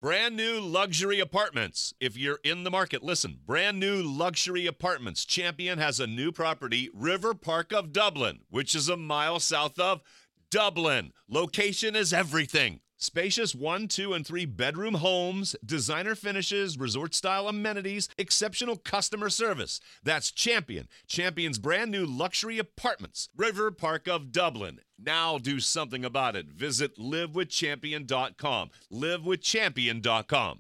Brand new luxury apartments. If you're in the market, listen. Brand new luxury apartments. Champion has a new property, River Park of Dublin, which is a mile south of Dublin. Location is everything. Spacious 1, 2, and 3 bedroom homes, designer finishes, resort-style amenities, exceptional customer service. That's Champion. Champion's brand new luxury apartments, River Park of Dublin. Now do something about it. Visit livewithchampion.com. Livewithchampion.com.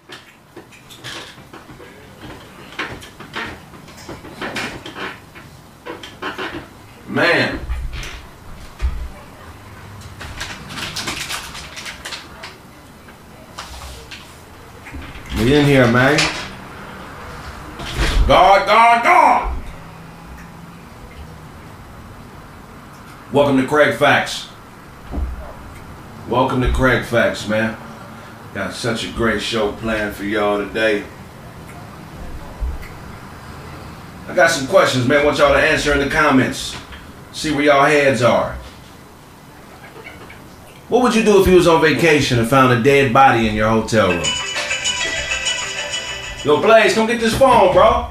Man. We in here, man. God. Welcome to Craig Facts. Welcome to Craig Facts, man. Got such a great show planned for y'all today. I got some questions, man. I want y'all to answer in the comments. See where y'all heads are. What would you do if you was on vacation and found a dead body in your hotel room? Yo, Blaze, come get this phone, bro.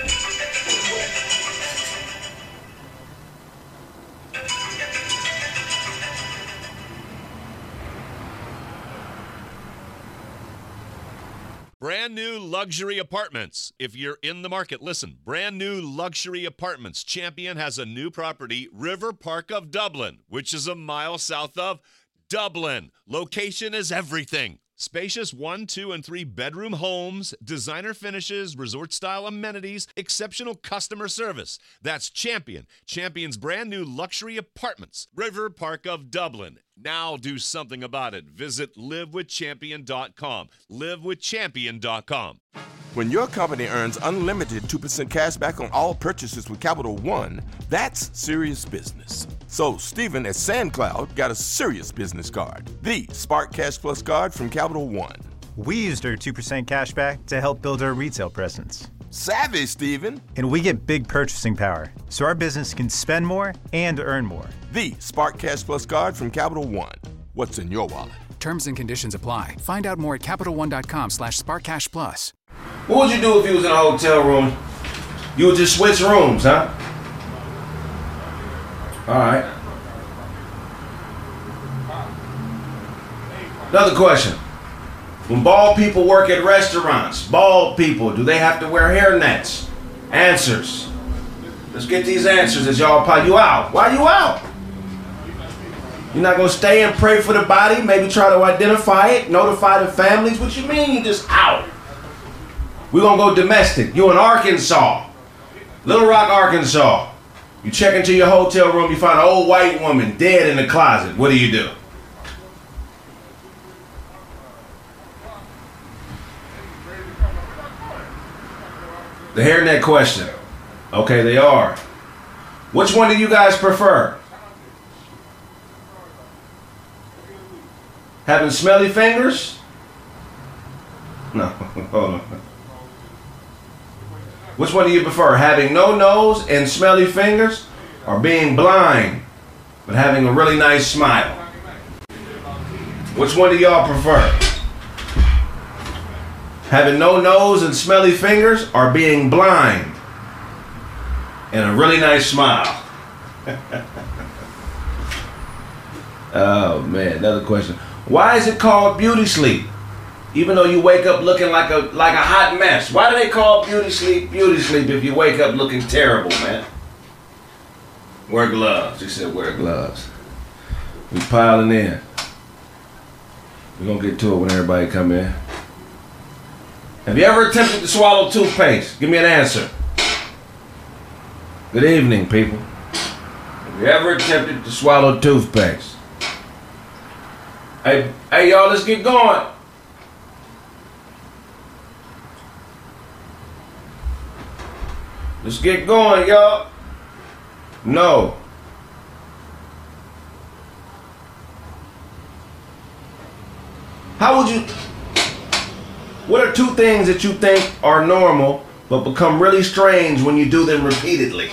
Brand new luxury apartments. If you're in the market, listen. Brand new luxury apartments. Champion has a new property, River Park of Dublin, which is a mile south of Dublin. Location is everything. Spacious 1, 2, and 3 bedroom homes, designer finishes, resort-style amenities, exceptional customer service. That's Champion. Champion's brand new luxury apartments, River Park of Dublin. Now do something about it. Visit livewithchampion.com. Livewithchampion.com. When your company earns unlimited 2% cash back on all purchases with Capital One, that's serious business. So Stephen at SandCloud got a serious business card, the Spark Cash Plus card from Capital One. We used our 2% cash back to help build our retail presence. Savvy, Stephen. And we get big purchasing power, so our business can spend more and earn more. The Spark Cash Plus card from Capital One. What's in your wallet? Terms and conditions apply. Find out more at CapitalOne.com/SparkCashPlus. What would you do if you was in a hotel room? You would just switch rooms, huh? Alright. Another question. When bald people work at restaurants, bald people, do they have to wear hairnets? Answers. Let's get these answers as y'all pile you out. Why you out? You're not gonna stay and pray for the body? Maybe try to identify it, notify the families? What you mean you just out? We're gonna go domestic. You in Arkansas, Little Rock, Arkansas. You check into your hotel room, you find an old white woman dead in the closet. What do you do? The hairnet question. Okay, they are. Which one do you guys prefer? Having smelly fingers? No, hold on. Which one do you prefer? Having no nose and smelly fingers, or being blind but having a really nice smile? Which one do y'all prefer? Having no nose and smelly fingers, or being blind and a really nice smile? Oh man, another question. Why is it called beauty sleep? Even though you wake up looking like a hot mess. Why do they call beauty sleep if you wake up looking terrible, man? Wear gloves. He said wear gloves. We piling in. We're gonna get to it when everybody come in. Have you ever attempted to swallow toothpaste? Give me an answer. Good evening, people. Have you ever attempted to swallow toothpaste? Hey, y'all, let's get going. Let's get going, y'all. No. How would you... What are 2 things that you think are normal but become really strange when you do them repeatedly?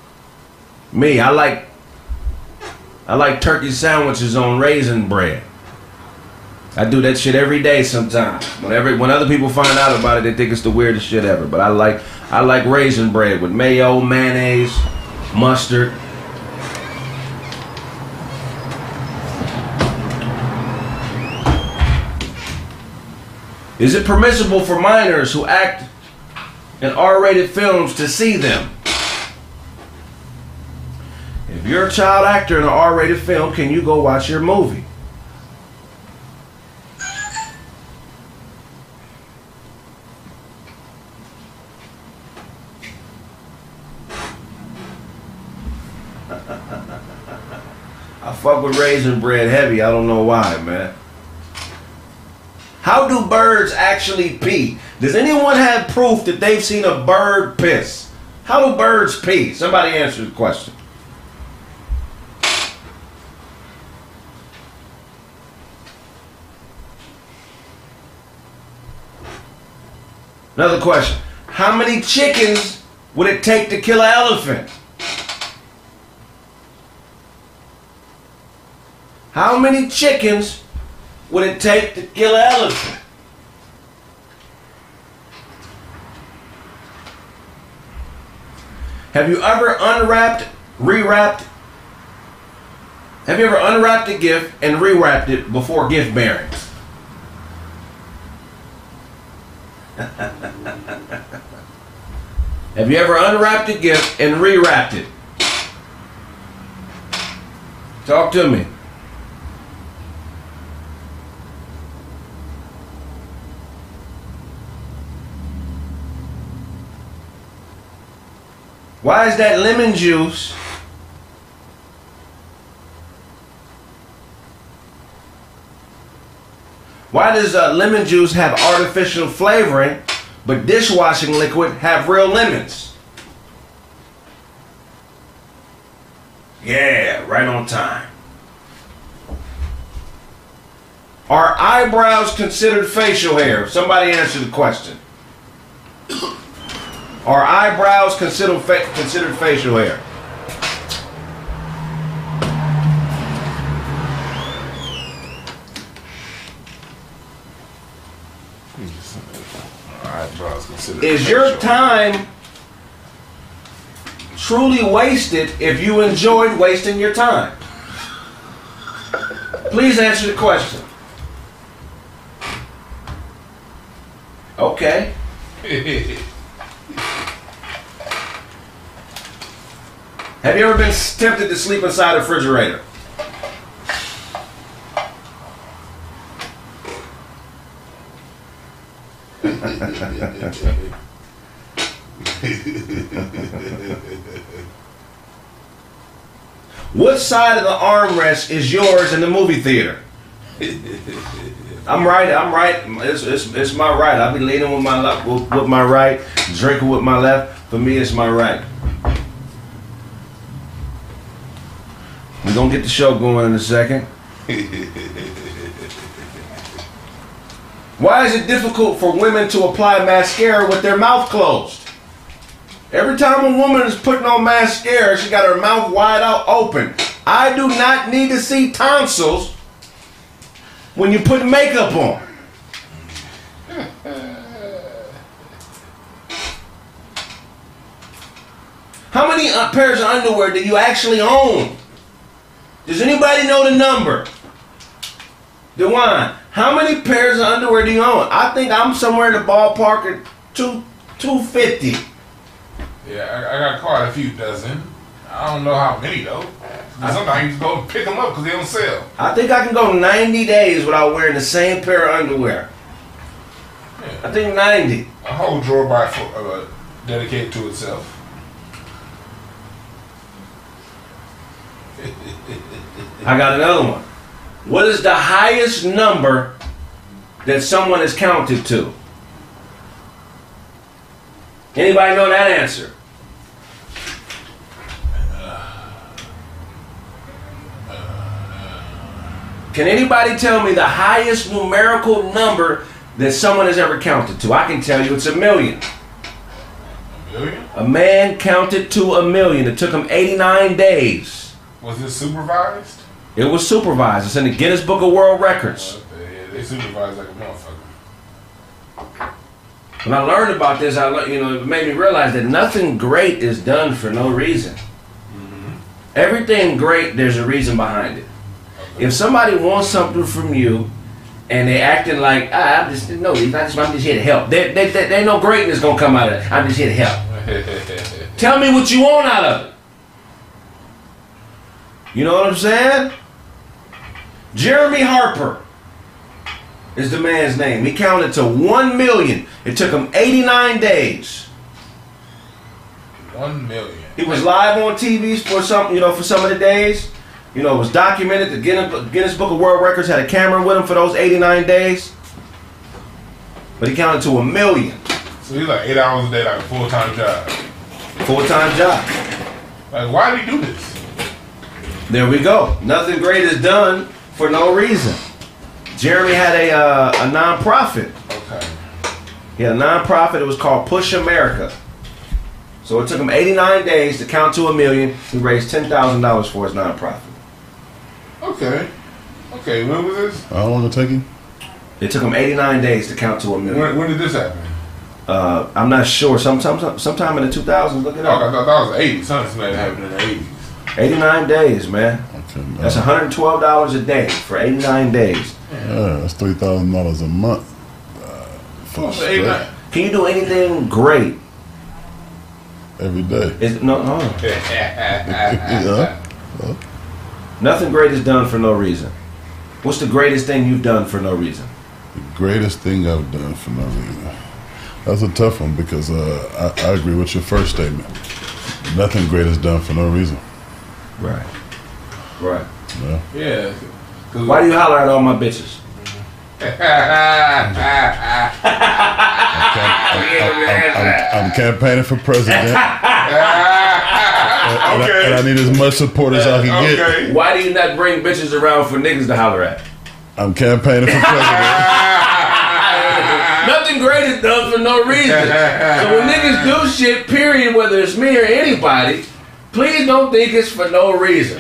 Me, I like turkey sandwiches on raisin bread. I do that shit every day sometimes. When other people find out about it, they think it's the weirdest shit ever. But I like raisin bread with mayo, mayonnaise, mustard. Is it permissible for minors who act in R-rated films to see them? If you're a child actor in an R-rated film, can you go watch your movie? I fuck with raisin bread heavy. I don't know why, man. How do birds actually pee? Does anyone have proof that they've seen a bird piss? How do birds pee? Somebody answer the question. Another question. How many chickens would it take to kill an elephant? How many chickens would it take to kill an elephant? Have you ever unwrapped, rewrapped? Have you ever unwrapped a gift and rewrapped it before gift bearing? Have you ever unwrapped a gift and rewrapped it? Talk to me. Why is that lemon juice Why does lemon juice have artificial flavoring, but dishwashing liquid have real lemons? Yeah, right on time. Are eyebrows considered facial hair? Somebody answer the question. Are eyebrows considered facial hair? Is your time truly wasted if you enjoyed wasting your time? Please answer the question. Okay. Have you ever been tempted to sleep inside a refrigerator? What side of the armrest is yours in the movie theater? I'm right. It's my right. I'll be leaning with my left, with my right, drinking with my left. For me, it's my right. We're gonna get the show going in a second. Why is it difficult for women to apply mascara with their mouth closed? Every time a woman is putting on mascara, she got her mouth wide out open. I do not need to see tonsils when you put makeup on. How many pairs of underwear do you actually own? Does anybody know the number? DeJuan, how many pairs of underwear do you own? I think I'm somewhere in the ballpark at 250. Yeah, I got quite a few dozen. I don't know how many though. Sometimes you just go and pick them up because they don't sell. I think I can go 90 days without wearing the same pair of underwear. Yeah. I think 90. A whole drawer by dedicated to itself. I got another one. What is the highest number that someone is counted to? Anybody know that answer? Can anybody tell me the highest numerical number that someone has ever counted to? I can tell you it's 1 million. 1 million? A man counted to 1 million. It took him 89 days. Was it supervised? It was supervised. It's in the Guinness Book of World Records. They get supervised like a motherfucker. When I learned about this, it made me realize that nothing great is done for no reason. Everything great, there's a reason behind it. If somebody wants something from you, and they acting like, I'm just here to help. They know greatness gonna come out of it. I'm just here to help. Tell me what you want out of it. You know what I'm saying? Jeremy Harper is the man's name. He counted to 1 million. It took him 89 days. 1 million. He was live on TV for some of the days. It was documented. The Guinness Book of World Records had a camera with him for those 89 days. But he counted to 1 million. So he's like 8 hours a day, like a full-time job. Full-time job. Like, why did he do this? There we go. Nothing great is done for no reason. Jeremy had a non-profit. Okay. He had a non-profit. It was called Push America. So it took him 89 days to count to 1 million. He raised $10,000 for his non-profit. Okay. When was this? How long did it take him? It took him 89 days to count to 1 million. When did this happen? I'm not sure. Sometime in the 2000s. Look it up. I thought that was the 80s. Something like that happened in the 80s. 89 days, man. Okay, That's $112 a day for 89 days. Yeah, that's $3,000 a month. Can you do anything great? Every day. No. Yeah. Nothing great is done for no reason. What's the greatest thing you've done for no reason? The greatest thing I've done for no reason. That's a tough one because I agree with your first statement. Nothing great is done for no reason. Right. Yeah. Why do you holler at all my bitches? I'm campaigning for president. And I need as much support as I can get. Why do you not bring bitches around for niggas to holler at? I'm campaigning for president. Nothing great is done for no reason. So when niggas do shit, period, whether it's me or anybody, please don't think it's for no reason.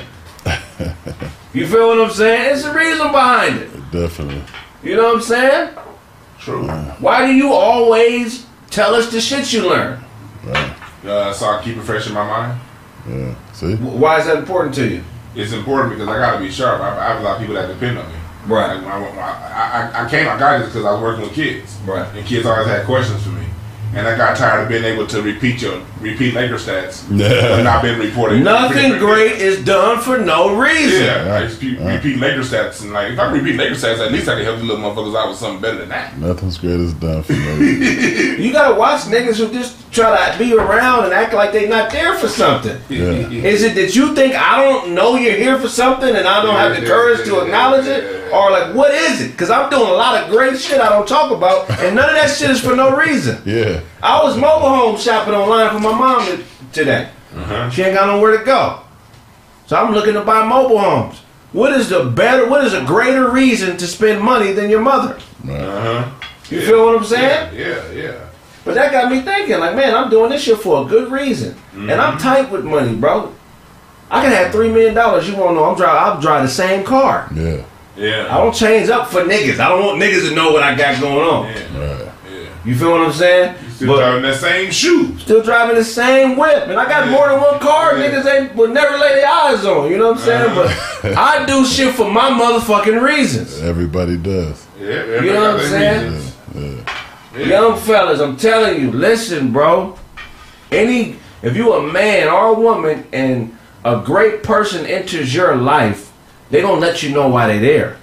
You feel what I'm saying? It's a reason behind it. Definitely. You know what I'm saying? True. Why do you always tell us the shit you learn? Right. So I keep it fresh in my mind. Yeah. See? Why is that important to you? It's important because I gotta be sharp. I have a lot of people that depend on me. Right. Like, I got this because I was working with kids. Right. And kids always had questions for me. And I got tired of being able to repeat Laker stats, but not being reported. Nothing great is done for no reason. Yeah, I just repeat Laker stats, and like if I repeat Laker stats, at least I can help the little motherfuckers out with something better than that. Nothing's great is done for no reason. You gotta watch niggas who just try to be around and act like they not there for something. Yeah. Is it that you think I don't know you're here for something and I don't have the courage to acknowledge it? Or like, what is it? Because I'm doing a lot of great shit I don't talk about, and none of that shit is for no reason. Yeah. I was mobile home shopping online for my mom today. She ain't got nowhere to go. So I'm looking to buy mobile homes. What is a greater reason to spend money than your mother? You feel what I'm saying? Yeah. But that got me thinking, like, man, I'm doing this shit for a good reason. And I'm tight with money, bro. I can have $3 million. You won't know I'll drive the same car. Yeah. I don't change up for niggas. I don't want niggas to know what I got going on. Right. You feel what I'm saying? Still driving that same shoe. Still driving the same whip. And I got more than one car niggas would never lay their eyes on. You know what I'm saying? But I do shit for my motherfucking reasons. Everybody does. Yeah, you know what I'm saying? Yeah. Young fellas, I'm telling you, listen, bro. If you a man or a woman and a great person enters your life, they gonna let you know why they there.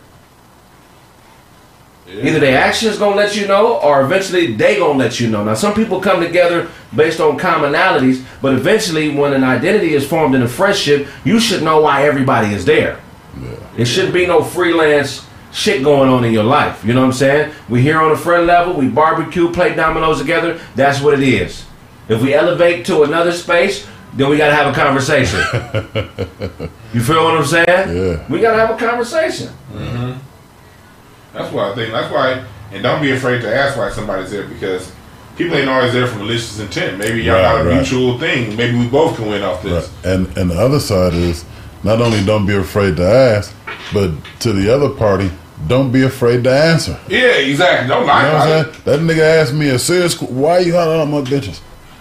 Either their actions gonna let you know, or eventually they gonna let you know. Now, some people come together based on commonalities, but eventually, when an identity is formed in a friendship, you should know why everybody is there. It shouldn't be no freelance shit going on in your life. You know what I'm saying? We here on a friend level, we barbecue, play dominoes together. That's what it is. If we elevate to another space, then we gotta have a conversation. You feel what I'm saying? Yeah. We gotta have a conversation. That's why and don't be afraid to ask why somebody's there, because people ain't always there for malicious intent. Maybe y'all got a mutual thing. Maybe we both can win off this. Right. And the other side is, not only don't be afraid to ask, but to the other party, don't be afraid to answer. Yeah, exactly. Don't lie You know what about I'm saying? That nigga asked me a serious, why you hollering out my bitches?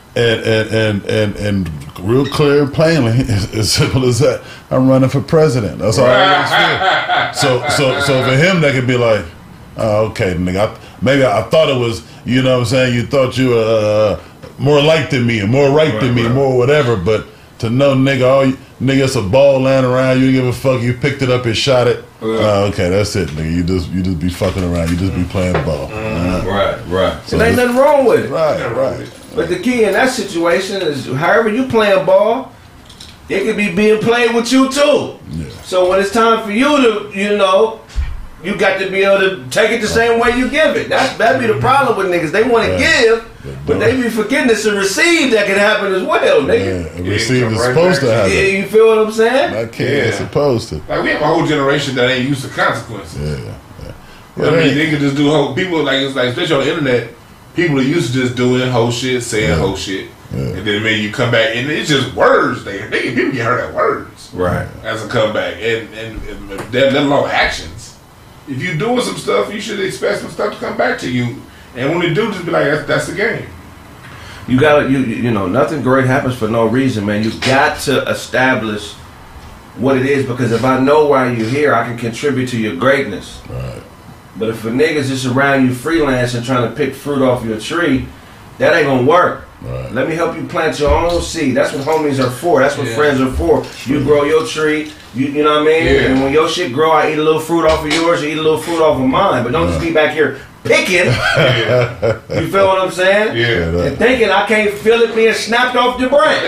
And real clear and plainly, as simple as that, I'm running for president. That's all I feel. So for him, that could be like, oh, okay, nigga. Maybe I thought it was, you know what I'm saying? You thought you were more like than me, or more right than me, more whatever. But to know, nigga, nigga, it's a ball laying around. You didn't give a fuck. You picked it up and shot it. Okay, that's it, nigga. You just be fucking around. You just be playing ball. Right. So There ain't nothing wrong with it. Right. But the key in that situation is, however you playing ball, it could be being played with you too. Yeah. So when it's time for you to, you know, you got to be able to take it the same way you give it. That'd be the problem with niggas. They want to give, but they be forgetting it's a receive that can happen as well, nigga. Yeah, receive is supposed to happen. Yeah, you feel what I'm saying? I can't. It's supposed to. Like, we have a whole generation that ain't used to consequences. Yeah. I mean, they can just do whole people like it's like, especially on the internet. People are used to just doing whole shit, saying whole shit, and then maybe you come back and it's just words. People get hurt at words, right? As a comeback, and let alone actions. If you're doing some stuff, you should expect some stuff to come back to you. And when they do, just be like, that's the game. You gotta, you know, nothing great happens for no reason, man. You got to establish what it is, because if I know why you're here, I can contribute to your greatness. Right. But if a nigga's just around you freelancing trying to pick fruit off your tree, that ain't gonna work. Right. Let me help you plant your own seed. That's what homies are for. That's what friends are for. You grow your tree, you know what I mean? Yeah. And when your shit grow, I eat a little fruit off of yours, you eat a little fruit off of mine. But don't just be back here picking. You feel what I'm saying? Yeah. And thinking I can't feel it being snapped off the branch.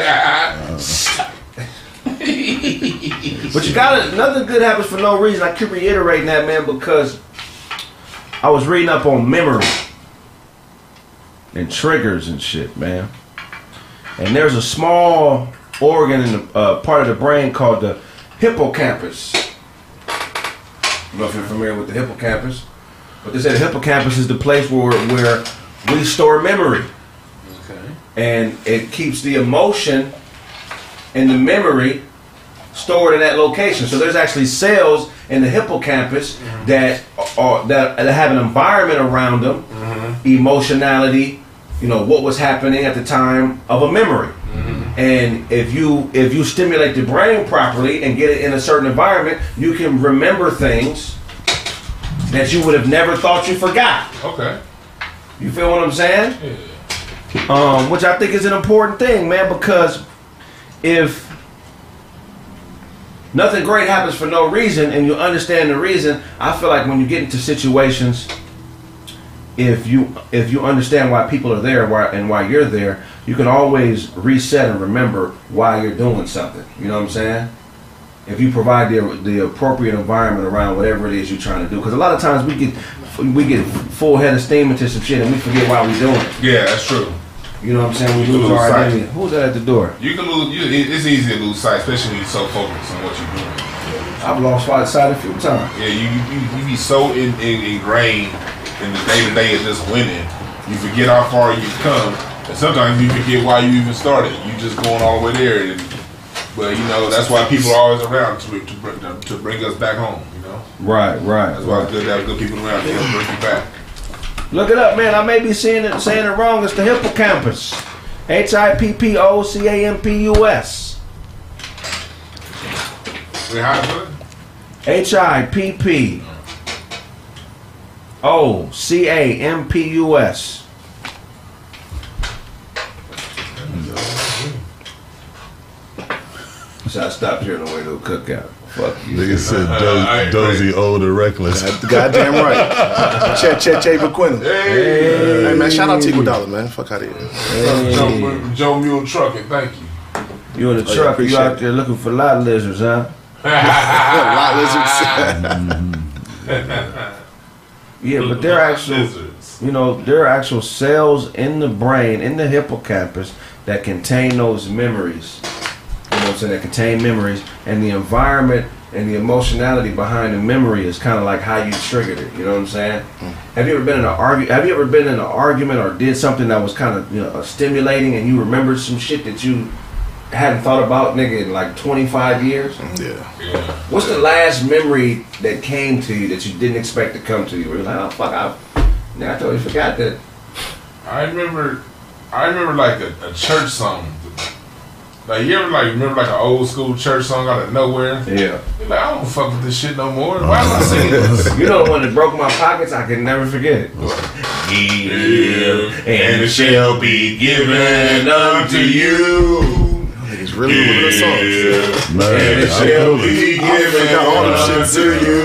But you gotta, nothing good happens for no reason. I keep reiterating that, man, because I was reading up on memory and triggers and shit, man. And there's a small organ in the part of the brain called the hippocampus. I don't know if you're familiar with the hippocampus, but they say the hippocampus is the place where we store memory. Okay. And it keeps the emotion and the memory stored in that location. So there's actually cells in the hippocampus that have an environment around them, emotionality, you know, what was happening at the time of a memory. And if you stimulate the brain properly and get it in a certain environment, you can remember things that you would have never thought you forgot. Okay. You feel what I'm saying? Yeah. Which I think is an important thing, man, because if nothing great happens for no reason and you understand the reason, I feel like when you get into situations, if you understand why people are there and why you're there, you can always reset and remember why you're doing something. You know what I'm saying? If you provide the appropriate environment around whatever it is you're trying to do. Because a lot of times we get full head of steam into some shit and we forget why we're doing it. Yeah, that's true. You know what I'm saying? We lose our identity. Who's that at the door? You can lose. It's easy to lose sight, especially when you're so focused on what you're doing. I've lost sight a few times. Yeah, you be so ingrained in the day-to-day of just winning, you forget how far you've come, and sometimes you forget why you even started. You just going all the way there, but you know that's why people are always around to bring us back home. You know. Right. That's why it's good to have good people around to help bring you back. Look it up, man. I may be saying it wrong. It's the hippocampus. HIPPOCAMPUS. Wait, how to put HIPPOCAMPUS. So I stopped here on the way to a cookout. Fuck you. Nigga said dozy, old, and reckless. Goddamn right. Che McQuinn. Hey man, shout out to Iguodala, man. Fuck out of here. Joe Mule Trucking, thank you. You in the truck, you out there looking for lot lizards, huh? Lot lizards. Yeah, but they're actual, you know, there are actual cells in the brain, in the hippocampus, that contain those memories. You know what I'm saying? That contain memories, and the environment and the emotionality behind the memory is kind of like how you triggered it. You know what I'm saying? Have you ever been in an argument or did something that was kind of, you know, stimulating, and you remembered some shit that you hadn't thought about, nigga, in like 25 years? Yeah. What's the last memory that came to you that you didn't expect to come to you? Where you're like, oh fuck, I totally forgot that. I remember like a church song. Like you ever like remember like an old school church song out of nowhere? Yeah. You're like, I don't fuck with this shit no more. Why am I singing this? You know the one that broke my pockets? I can never forget it. Give, and it shall be given unto you. Niggas really remember the songs. Man, And it shall be given all them unto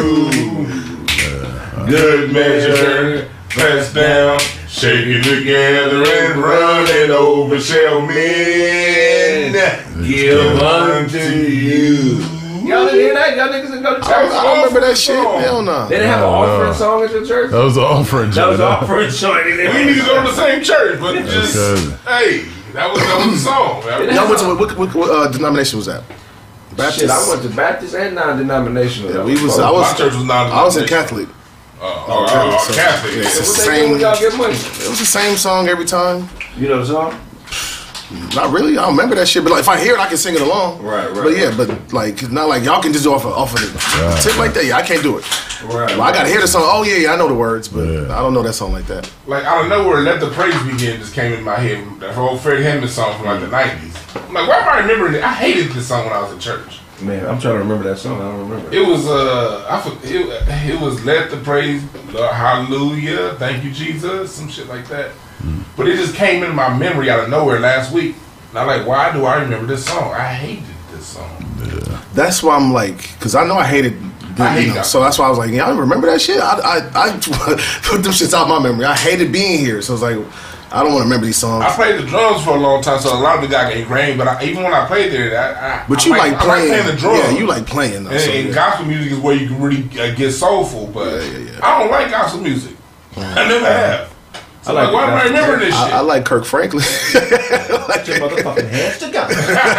shit you. Good measure, pressed down, shake it together and run it over, shall men give unto you. Y'all didn't hear that? Y'all niggas didn't go to church? I don't remember that shit. Hell no. They didn't have an offering song at your church? That was an offering. That was joint. an offering song. We need to go to the same church, but just, crazy. hey, that was the song. Y'all went to what denomination was that? Baptist. Shit, I went to Baptist and non-denominational. Yeah, My church was not. I was in Catholic. Catholic. Yeah, it's the What they same. do when y'all get money? It was the same song every time. You know the song? Not really. I don't remember that shit. But like, if I hear it, I can sing it along. Right. But yeah, but like, it's not like y'all can just do off of the tip like that. Yeah, I can't do it. Right. Well, I gotta hear the song. Oh yeah, I know the words, but I don't know that song like that. Like out of nowhere, "Let the Praise Begin" just came in my head. That whole Freddie Hammond song from like the '90s. I'm like, why am I remembering it? I hated this song when I was in church. Man, I'm trying to remember that song. I don't remember. It was it was "Let the Praise," Hallelujah, thank you Jesus, some shit like that. But it just came in my memory out of nowhere last week. And I'm like, why do I remember this song? I hated this song. Yeah. That's why I'm like, because I know I hated. So that's why I was like, yeah, I remember that shit. I put them shits out my memory. I hated being here, so it's like, I don't want to remember these songs. I played the drums for a long time, so a lot of it got ingrained. But even when I played there, but you like playing. I like playing the drums. Yeah, you like playing. Though, and gospel music is where you can really get soulful. But I don't like gospel music. I never have. So why am I remembering this shit? I like Kirk Franklin. Like your motherfucking hands together.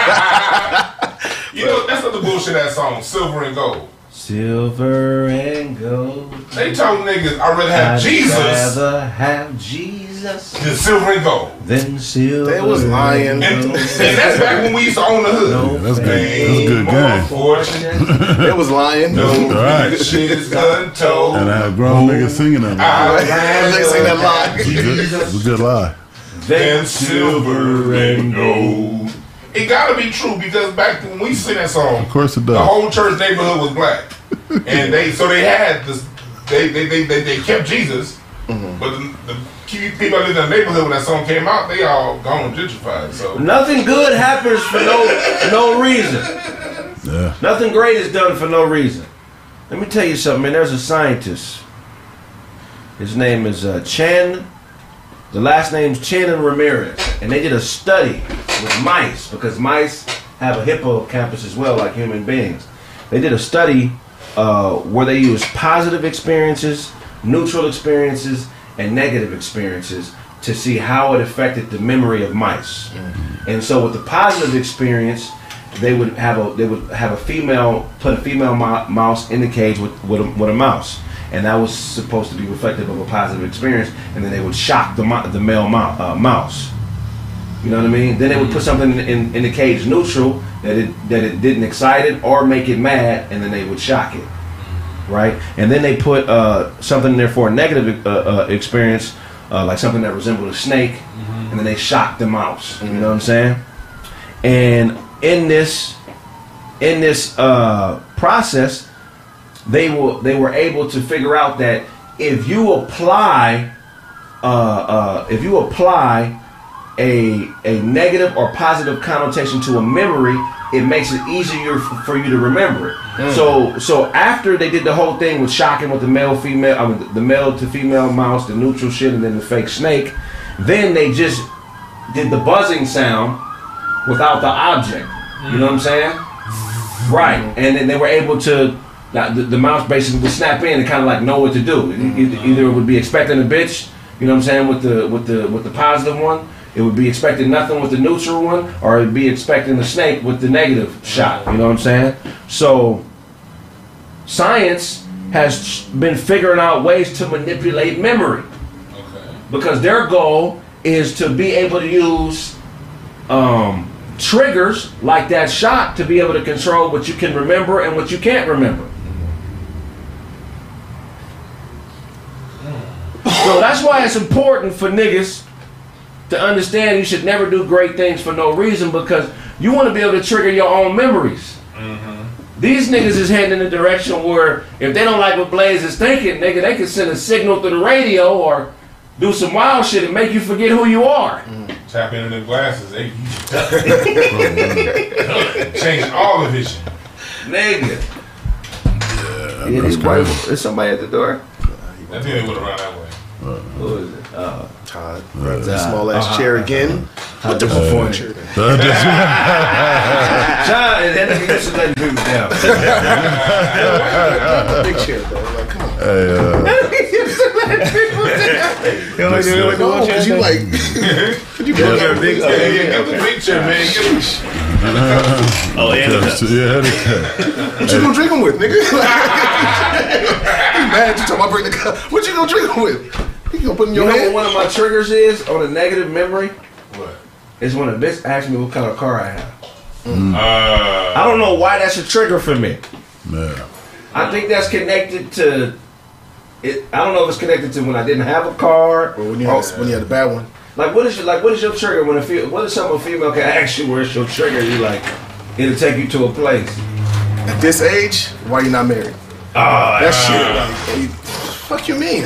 You know, that's not the bullshit that song, Silver and Gold. Silver and gold. They told niggas I'd rather have Jesus rather have Jesus than silver and gold. Than silver. They was lying. And that's back when we used to own the hood. Yeah, that's good. That's a good game. They was lying. No, Right. shit is untold. And I have grown niggas singing that. They sing that lie. It's a good lie. Than silver and gold. It gotta be true because back when we sing that song, Of course it the does. whole church neighborhood was black, and they had this. They kept Jesus, but the key people that lived in the neighborhood when that song came out, they all gone and gentrified. So Nothing good happens for no reason. Yeah. Nothing great is done for no reason. Let me tell you something, man. There's a scientist. His name is Chan. The last name's Chan and Ramirez, and they did a study with mice because mice have a hippocampus as well, like human beings. They did a study where they used positive experiences, neutral experiences, and negative experiences to see how it affected the memory of mice. And so, with the positive experience, they would have a female mouse in the cage with a mouse. And that was supposed to be reflective of a positive experience, and then they would shock the male mouse. You know what I mean? Then they would put something in the cage neutral that it didn't excite it or make it mad, and then they would shock it, right? And then they put something in there for a negative experience, like something that resembled a snake, and then they shocked the mouse. You know what I'm saying? And in this process, they were able to figure out that if you apply a negative or positive connotation to a memory, it makes it easier for you to remember it. So after they did the whole thing with shocking with the male to female mouse, the neutral shit, and then the fake snake, then they just did the buzzing sound without the object. You know what I'm saying? Right. And then they were able to. The mouse basically would snap in and kind of like know what to do. Either it would be expecting a bitch, you know what I'm saying, with the positive one. It would be expecting nothing with the neutral one, or it'd be expecting the snake with the negative shot. You know what I'm saying? So science has been figuring out ways to manipulate memory, because their goal is to be able to use triggers like that shot to be able to control what you can remember and what you can't remember. So that's why it's important for niggas to understand you should never do great things for no reason, because you want to be able to trigger your own memories. These niggas is heading in the direction where if they don't like what Blaze is thinking, nigga, they can send a signal through the radio or do some wild shit and make you forget who you are. Tap into the glasses, they change all the vision. Nigga. Yeah, that's crazy. Is somebody at the door? I think they would have run that way. Who is it? Todd. That small ass chair again. With the chair. John, and that nigga used to letting people down. Big chair, though. Like, come on. Because you like. You Get the big chair, man. Get him. Oh, yeah. What you gonna drink them with, nigga? You mad? You talking about bring the cup? What you gonna drink them with? You gonna put in your You know hand? what one of my triggers is on a negative memory? What? Is when a bitch asks me what kind of car I have. I don't know why that's a trigger for me. Yeah. I think that's connected to it. I don't know if it's connected to when I didn't have a car Or when you had a bad one. Like what is your trigger when what is something a female can ask you where's your trigger? You like it'll take you to a place. At this age, why you not married? That shit. Like, fuck you mean?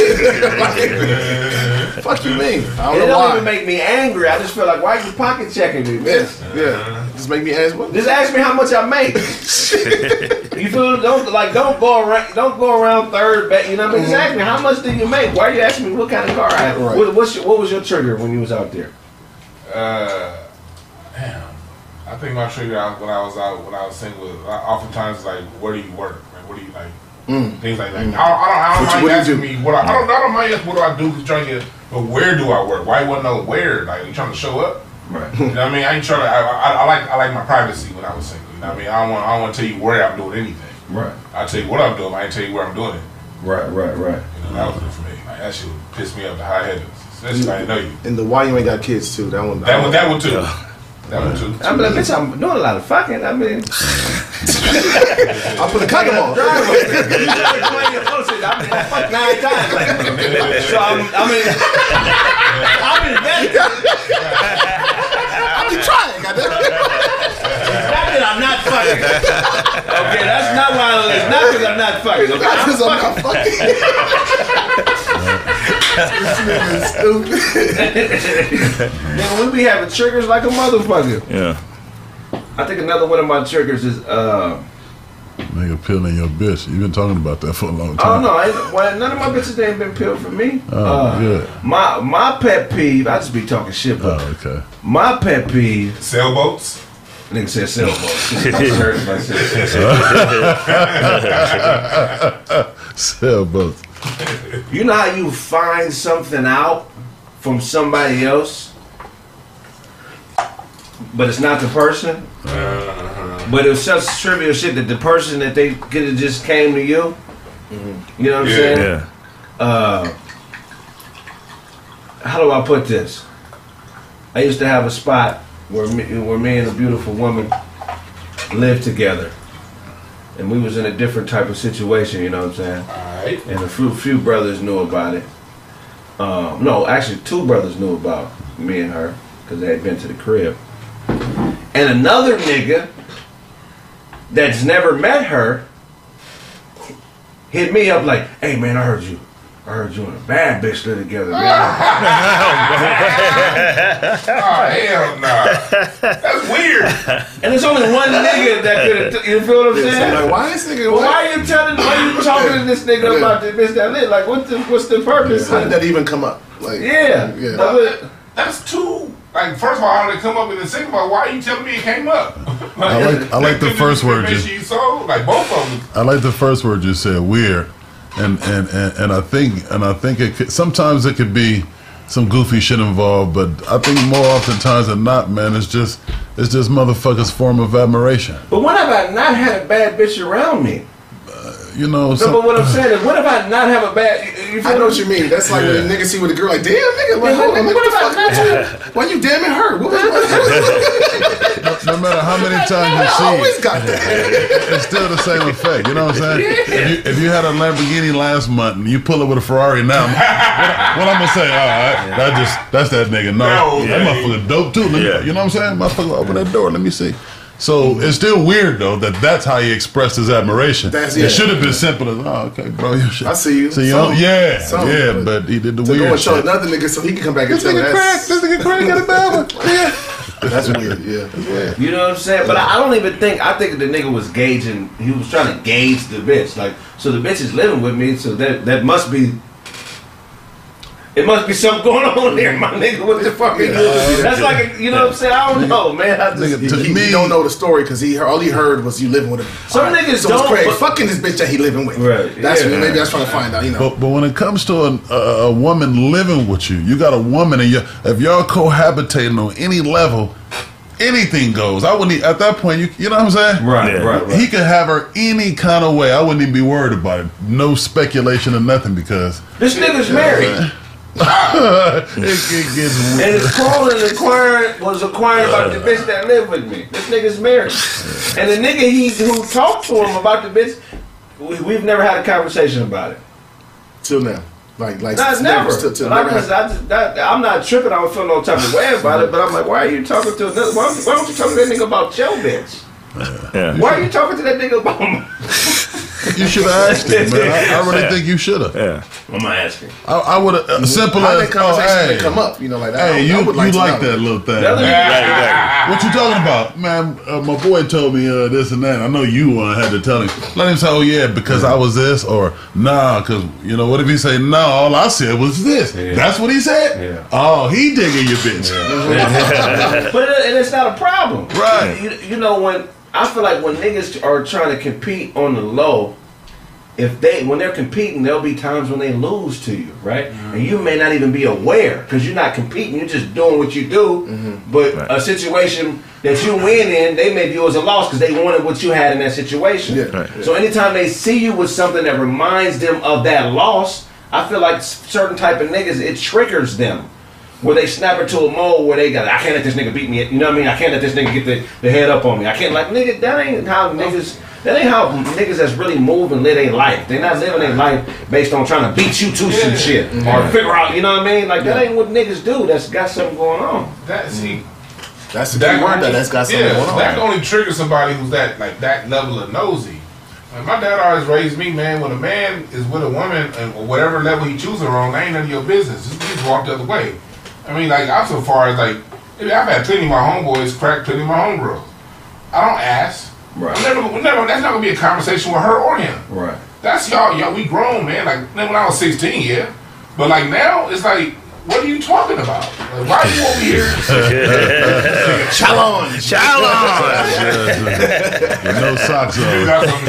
Fuck you mean? I don't It know don't why. even make me angry. I just feel like, why are you pocket checking me, man? Yeah. Just make me ask what? Just ask me how much I make. You feel? Don't go around third. You know what I mean? Just ask me how much do you make. Why are you asking me what kind of car I have? Right. What was your trigger when you was out there? Damn. I think my trigger when I was single was oftentimes like, where do you work? Like, what do you like? Things like that. I don't mind asking me what I don't mind asking what do I do to try to get, but where do I work? Why you want to know where? Like, you trying to show up? Right. You know what I mean? I ain't trying to. I like my privacy when I was single. You know what I mean? I don't want to tell you where I'm doing anything. Right. I'll tell you what I'm doing. I ain't tell you where I'm doing it. Right. You know, that was it for me. Like, that shit would piss me up to high heavens. Especially if I didn't know you. And the why you ain't got kids too. That one. That one too. That one too. I'm like, bitch, I'm doing a lot of fucking. I mean, I put a condom on. I fucked 9 times. So I'm invested. I be trying, goddamn. Not that I'm not fucking. Okay, that's not why it's not because I'm not fucking. Okay, Because I'm not fucking. This nigga is stupid. Then we be having triggers like a motherfucker. Yeah. I think another one of my triggers is Nigga peeling your bitch. You've been talking about that for a long oh time. no, none of my bitches they ain't been peeled for me. Good. My pet peeve, I just be talking shit, but Okay. my pet peeve, Sailboats. nigga said sailboats. Sailboats. You know how you find something out from somebody else, but it's not the person? But it was such trivial shit that the person that they could have just came to you. You know what I'm saying? Yeah. How do I put this? I used to have a spot where me and a beautiful woman lived together. And we was in a different type of situation, you know what I'm saying? Alright. And a few brothers knew about it. No, actually 2 brothers knew about me and her because they had been to the crib. And another nigga that's never met her hit me up like, "Hey man, I heard you and a bad bitch live together, man." Oh hell no. That's weird. And there's only one nigga that could have. You feel what I'm saying? Like, why this nigga? Well, why are you talking to this nigga about the bitch that live? Like, what's the purpose? How did that even come up? Like, Yeah. That's too. Like, first of all, how did it come up? And then second of all, why are you telling me it came up? I like the first word. You sold? Like both of them. I like the first word you said, weird, and I think it could, sometimes it could be some goofy shit involved, but I think more oftentimes than not, man, it's just motherfuckers' form of admiration. But when have I not had a bad bitch around me? you know. No, but what I'm saying is, what if I not have a bad? I know what you mean. That's like when a nigga see with a girl, like, damn, nigga, like, hold on, what the fuck got you? Why you damning her? No matter how many times you see always got that. it's still the same effect. You know what I'm saying? If you had a Lamborghini last month and you pull it with a Ferrari now, what I'm gonna say? All right, that's that nigga. No, that motherfucker dope too. You know what I'm saying? Motherfucker, open that door. Let me see. So it's still weird though that's how he expressed his admiration. It should have been simple as, okay, bro, you should. I see you. So but he did the weird. Go and show shit. another nigga so he can come back and tell me this nigga crack got a bad one. Yeah. That's weird. Yeah. You know what I'm saying? But I don't even think. I think the nigga was gauging. He was trying to gauge the bitch. Like, so the bitch is living with me. So that must be. It must be something going on there, my nigga. What the fuck are you doing? That's like, you know what I'm saying? I don't know, man. I just, he don't know the story because all he heard was you living with him. Some niggas so don't. Craig fucking this bitch that he living with. Right. Maybe that's trying to find out. You know. But when it comes to a woman living with you, you got a woman, and if y'all cohabitating on any level, anything goes. I wouldn't at that point. You know what I'm saying? Right. He could have her any kind of way. I wouldn't even be worried about it. No speculation or nothing because this nigga's married. it gets weird. And his calling was inquiring about the bitch that lived with me. This nigga's married. And the nigga who talked to him about the bitch, we've never had a conversation about it. Till now. Like never. I'm not tripping. I don't feel no type of way about it. But I'm like, why are you talking to another? Why don't you talk to that nigga about your bitch? Yeah. Why are you talking to that nigga about my? You should have asked him, man. I really think you should have. Yeah. I'm gonna ask him. I would have simple How as that conversation come up, you know, like that. Hey, you like that little thing. What you talking about, man? My boy told me this and that. I know you had to tell him. Let him say, oh yeah, because I was this, or nah, because you know what if he say no? All I said was this. Yeah. That's what he said. Yeah. Oh, he digging your bitch. Yeah. But it's not a problem, right? You know when. I feel like when niggas are trying to compete on the low, when they're competing, there'll be times when they lose to you, right? Mm-hmm. And you may not even be aware because you're not competing, you're just doing what you do. Mm-hmm. But a situation that you win in, they may view as a loss because they wanted what you had in that situation. Yeah. Right. So anytime they see you with something that reminds them of that loss, I feel like certain type of niggas, it triggers them. Where they snap into a mode where they got, I can't let this nigga beat me. You know what I mean? I can't let this nigga get the head up on me. I can't, like, nigga, that ain't how niggas that's really move and live their life. They not living their life based on trying to beat you to some shit. Or figure out, you know what I mean? Like, that ain't what niggas do. That's got something going on. That's the key word that's got something going on. That can only trigger somebody who's that level of nosy. Like my dad always raised me, man, when a man is with a woman and whatever level he chooses her on, that ain't none of your business. Just walk the other way. I mean, like, I'm so far as, like, I've had plenty of my homeboys crack plenty of my homegirls. I don't ask. Right. That's not going to be a conversation with her or him. Right. That's y'all, we grown, man. Like, when I was 16, yeah. But, like, now, it's like, what are you talking about? Like, why are you over here? Challenge. No socks on.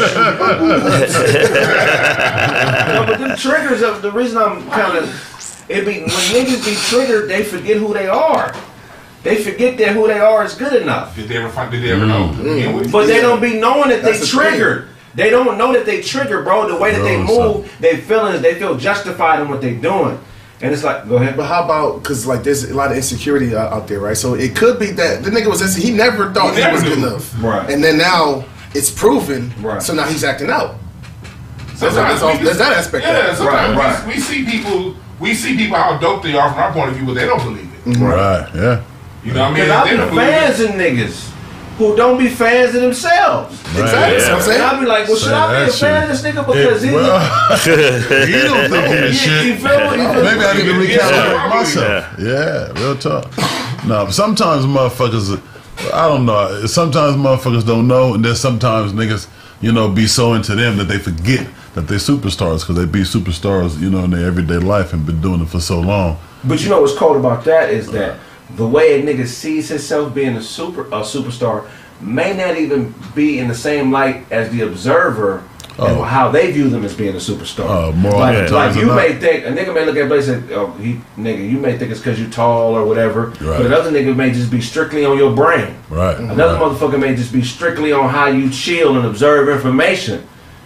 No, but them triggers of the reason I'm kind of... when niggas be triggered, they forget who they are. They forget that who they are is good enough. Did they ever know? But they don't be knowing that they triggered. They don't know that they trigger, bro. The way that they move, they feel justified in what they doing. And it's like, go ahead. But how about, because like there's a lot of insecurity out there, right? So it could be that the nigga was insecure. He never thought he was good enough. Right. And then now it's proven. Right. So now he's acting out. There's that aspect. Yeah, sometimes we see people how dope they are from our point of view, but they don't believe it. Mm-hmm. Right, yeah. You know what I mean? Because I be fans of niggas who don't be fans of themselves. Right. Exactly. Yeah. I'm saying. I be like, well, should I be a fan of this nigga because he don't think that shit. You feel me? Maybe I need to recalibrate myself. Yeah, real talk. No, but sometimes motherfuckers, I don't know. Sometimes motherfuckers don't know, and then sometimes niggas, be so into them that they forget that they're superstars because they be superstars, in their everyday life and been doing it for so long. But you know what's cold about that is that the way a nigga sees himself being a superstar may not even be in the same light as the observer and how they view them as being a superstar. Like you may think, a nigga may look at a and say, you may think it's because you tall or whatever, but another nigga may just be strictly on your brain. Right. Another motherfucker may just be strictly on how you chill and observe information.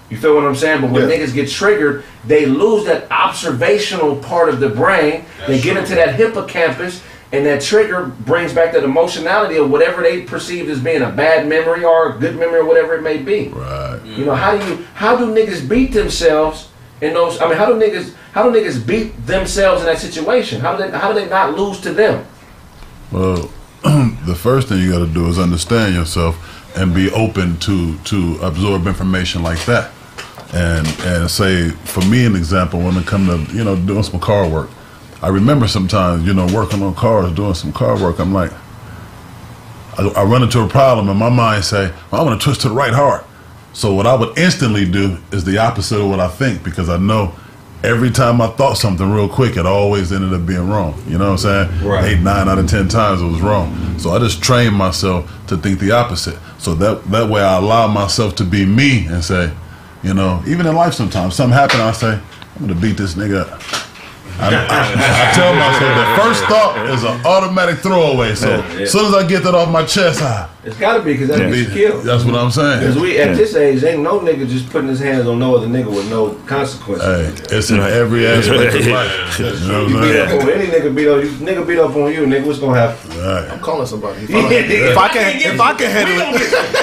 You feel what I'm saying? But when niggas get triggered, they lose that observational part of the brain. They get into that hippocampus, and that trigger brings back that emotionality of whatever they perceive as being a bad memory or a good memory or whatever it may be. Right. You know, how do niggas beat themselves in those? I mean, how do niggas beat themselves in that situation? How do they not lose to them? Well, the first thing you got to do is understand yourself and be open to absorb information like that. And say, for me, an example, when it come to, you know, doing some car work, I remember sometimes, you know, working on cars, doing some car work, I'm like, I run into a problem and my mind say, well, I'm going to twist to the right hard. So what I would instantly do is the opposite of what I think, because I know every time I thought something real quick, it always ended up being wrong. You know what I'm saying? Right. 8, 9 out of 10 times it was wrong. So I just trained myself to think the opposite. So that way I allow myself to be me and say, you know, even in life sometimes, something happen, I say, I'm going to beat this nigga up. I tell myself that first thought is an automatic throwaway. So as soon as I get that off my chest, it's got to be, because that gets killed. That's what I'm saying. Because we, at this age, ain't no nigga just putting his hands on no other nigga with no consequences. Hey, it's in every aspect of life. You know what I'm saying? Any nigga beat up, nigga beat up on you, nigga, what's gonna happen? Right. I'm calling somebody. If I can handle it.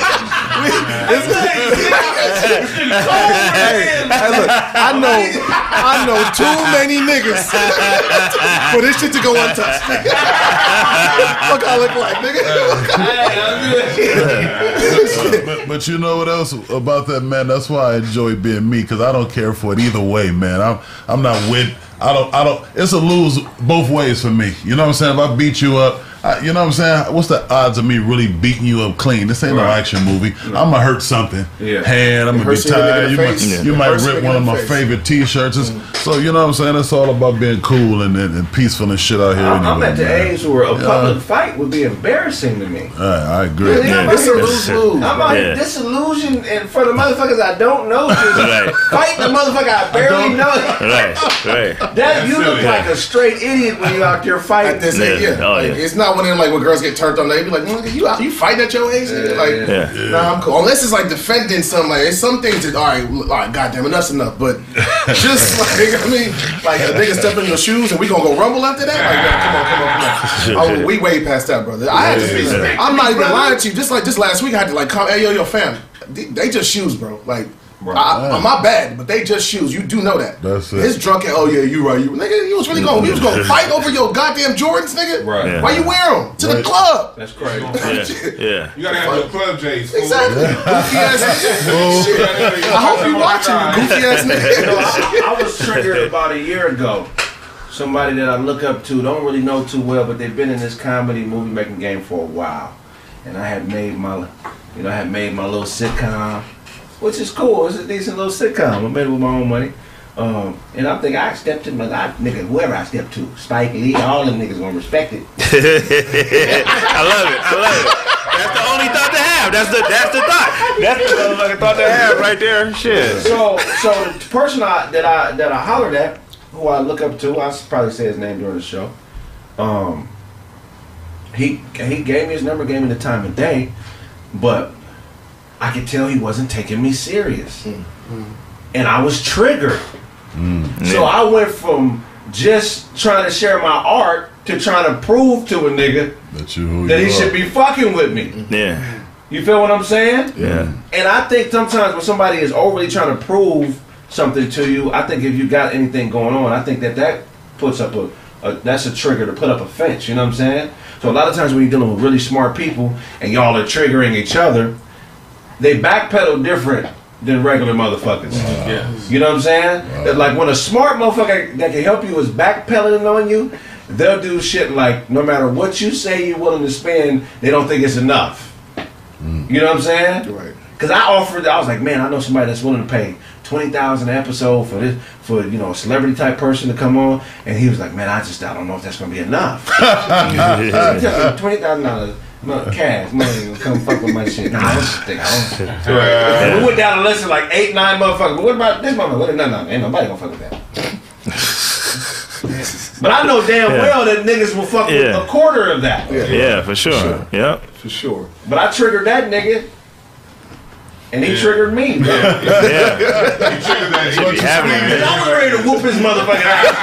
Hey, look, I know too many niggas for this shit to go untouched. Look how I look like, nigga. But you know what else about that, man? That's why I enjoy being me, because I don't care for it either way, man. I'm not with. I don't. It's a lose both ways for me. You know what I'm saying? If I beat you up, you know what I'm saying? What's the odds of me really beating you up clean? This ain't no action movie. I'm gonna hurt something. Hand, I'm gonna be tired. You might rip one of my favorite T-shirts. So you know what I'm saying? It's all about being cool and peaceful and shit out here. I'm at the age where a public fight would be embarrassing to me. I agree. It's a lose-lose. I'm like disillusioned in front of motherfuckers I don't know. Fighting the motherfucker I barely know. Right. That you look like a straight idiot when you out there fighting. At this age, it's not one of them like when girls get turned on. They be like, you fighting at your age? Nah, I'm cool. Unless it's like defending something. Like, it's some things that all right, goddamn, enough's enough. But just like, I mean, like a nigga step in your shoes and we gonna go rumble after that? Like, come on. We way past that, brother. I had to. I'm not even lying to you. Just last week, I had to like come, hey yo, fam. They just shoes, bro. Like. My bad, but they just shoes. You do know that. That's it. His drunk and you right. Nigga, you was really going. You was going to fight over your goddamn Jordans, nigga. Right. Yeah. Why you wear them to the club? That's crazy. Yeah. You gotta have your club J's. Exactly. Goofy ass nigga. I hope you watching, you goofy ass nigga. You know, I was triggered about a year ago. Somebody that I look up to, don't really know too well, but they've been in this comedy movie making game for a while, and I had made my little sitcom. Which is cool. It's a decent little sitcom. I made it with my own money. And I'm thinking I stepped to nigga, whoever I stepped to, Spike Lee, all them niggas gonna respect it. I love it. That's the only thought to have. That's the thought. That's the motherfucking thought to have right there. Shit. So the person that I hollered at, who I look up to, I'll probably say his name during the show. He gave me his number, gave me the time of day, but I could tell he wasn't taking me serious. And I was triggered. So I went from just trying to share my art to trying to prove to a nigga that he should be fucking with me. Yeah. You feel what I'm saying? Yeah. And I think sometimes when somebody is overly trying to prove something to you, I think if you got anything going on, I think that puts up that's a trigger to put up a fence. You know what I'm saying? So a lot of times when you're dealing with really smart people and y'all are triggering each other, they backpedal different than regular motherfuckers. You know what I'm saying? Like when a smart motherfucker that can help you is backpedaling on you, they'll do shit like no matter what you say you're willing to spend, they don't think it's enough. You know what I'm saying? Right. Because I was like, man, I know somebody that's willing to pay $20,000 an episode for a celebrity type person to come on, and he was like, man, I don't know if that's gonna be enough. $20,000. Cash money gonna come fuck with my shit. Nah, I don't. We went down the list of like 8, 9 motherfuckers. But what about this motherfucker? No, ain't nobody gonna fuck with that. But I know damn well that niggas will fuck with a quarter of that. Yeah, for sure. Yeah, for sure. But I triggered that nigga. And he triggered me, bro. He triggered that. He be having it, man. I was ready to whoop his motherfucking ass.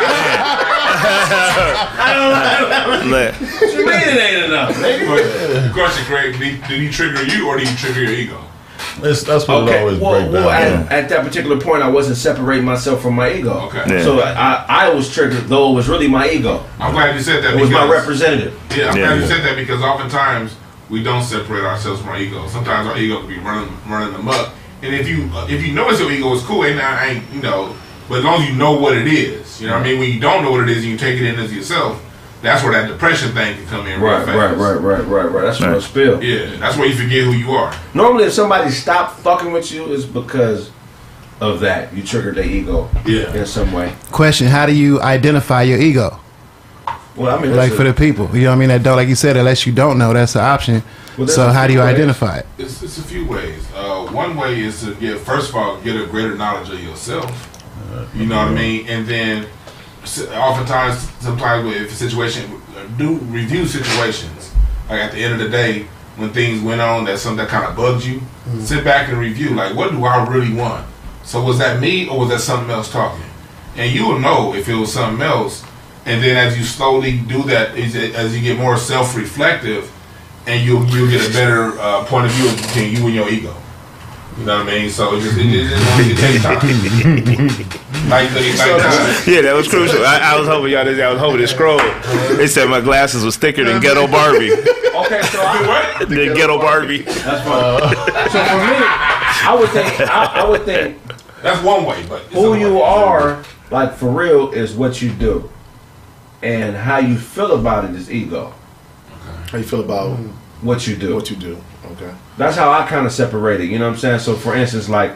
I don't know. What you mean it ain't enough, nigga? The question, Craig, did he trigger you or did he trigger your ego? That's what it always breaks down. At that particular point, I wasn't separating myself from my ego. Okay. Yeah. So I was triggered, though it was really my ego. I'm glad you said that. It was my representative. Yeah, I'm glad you said that because oftentimes we don't separate ourselves from our ego. Sometimes our ego can be running amok. And if you notice your ego is cool, and I ain't, you know, but as long as you know what it is, you know what I mean? When you don't know what it is and you take it in as yourself, that's where that depression thing can come in real fast. Right. That's what I feel. Yeah, that's where you forget who you are. Normally, if somebody stopped fucking with you, it's because of that. You triggered their ego in some way. Question, how do you identify your ego? Well, I mean, like for the people, you know what I mean? That don't, like you said, unless you don't know, that's the option. Well, so how do you identify it? It's a few ways. One way is to first of all, get a greater knowledge of yourself. You know what I mean? And then sometimes if a situation, do review situations. Like at the end of the day, when things went on, that's something that kind of bugged you. Sit back and review. Like, what do I really want? So was that me or was that something else talking? And you will know if it was something else. And then as you slowly do that, as you get more self-reflective, and you'll get a better point of view between you and your ego. You know what I mean? So it takes time. like yeah, that was crucial. I was hoping y'all this. I was hoping to scroll. They said my glasses was thicker than Ghetto Barbie. Okay, so what? The Ghetto Barbie. That's fine. So for me, I would think that's one way. But who you are, like for real, is what you do, and how you feel about it is ego. Okay. How you feel about what you do? What you do. Okay. That's how I kind of separate it. You know what I'm saying? So for instance, like,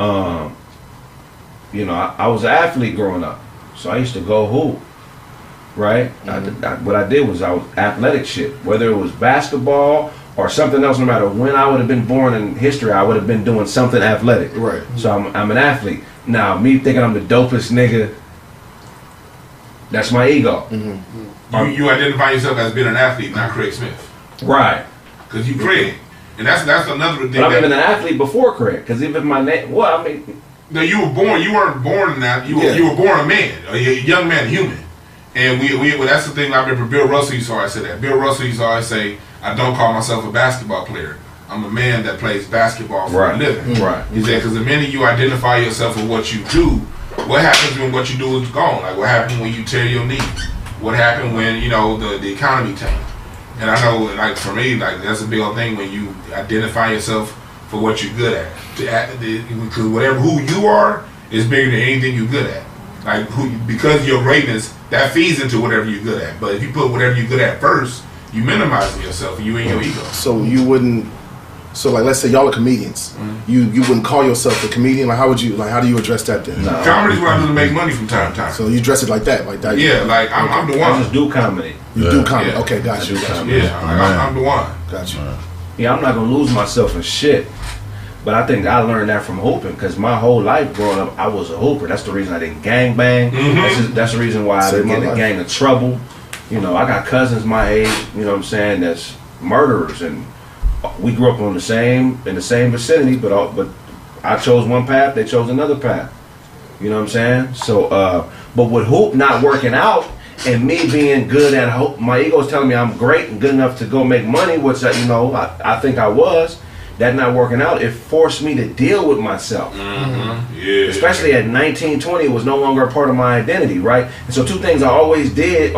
you know, I was an athlete growing up, so I used to go hoop. Right? What I did was I was athletic shit, whether it was basketball or something else. No matter when I would have been born in history, I would have been doing something athletic. Right. So I'm an athlete. Now, me thinking I'm the dopest nigga, that's my ego. You identify yourself as being an athlete, not Craig Smith. Right. Because you Craig. And that's another thing. But I'm even an athlete before Craig, because even my name, well, I mean. No, you weren't born in that. You were born a man, a young man, a human. And well, that's the thing I remember Bill Russell used to always say that. Bill Russell used to always say, I don't call myself a basketball player. I'm a man that plays basketball for a living. Right. He said, because the minute you identify yourself with what you do, what happens when what you do is gone? Like, what happened when you tear your knee? What happened when, you know, the economy tanked? And I know, like, for me, like, that's a big old thing when you identify yourself for what you're good at. Because who you are is bigger than anything you're good at. Like, because of your greatness, that feeds into whatever you're good at. But if you put whatever you're good at first, you minimizing yourself, you and your ego. So you wouldn't. So like, let's say y'all are comedians. You wouldn't call yourself a comedian. Like, how do you address that then? No. Comedy's what I do to make money from time to time. So you dress it like that. Yeah, like I'm the one. I just do comedy. You do comedy. Yeah. Okay, got you. Yeah, I'm the one. Got you. Yeah, I'm not gonna lose myself in shit. But I think I learned that from hooping, because my whole life growing up, I was a hooper. That's the reason I didn't gangbang. That's the reason why I didn't get in a gang of trouble. You know, I got cousins my age, you know what I'm saying, that's murderers, and we grew up in the same vicinity, but I chose one path, they chose another path. You know what I'm saying? So, but with hoop not working out, and me being good at hoop, my ego is telling me I'm great and good enough to go make money, which you know I think I was. That not working out, it forced me to deal with myself. Yeah. Especially at 19, 20, it was no longer a part of my identity, right? And so three things I always did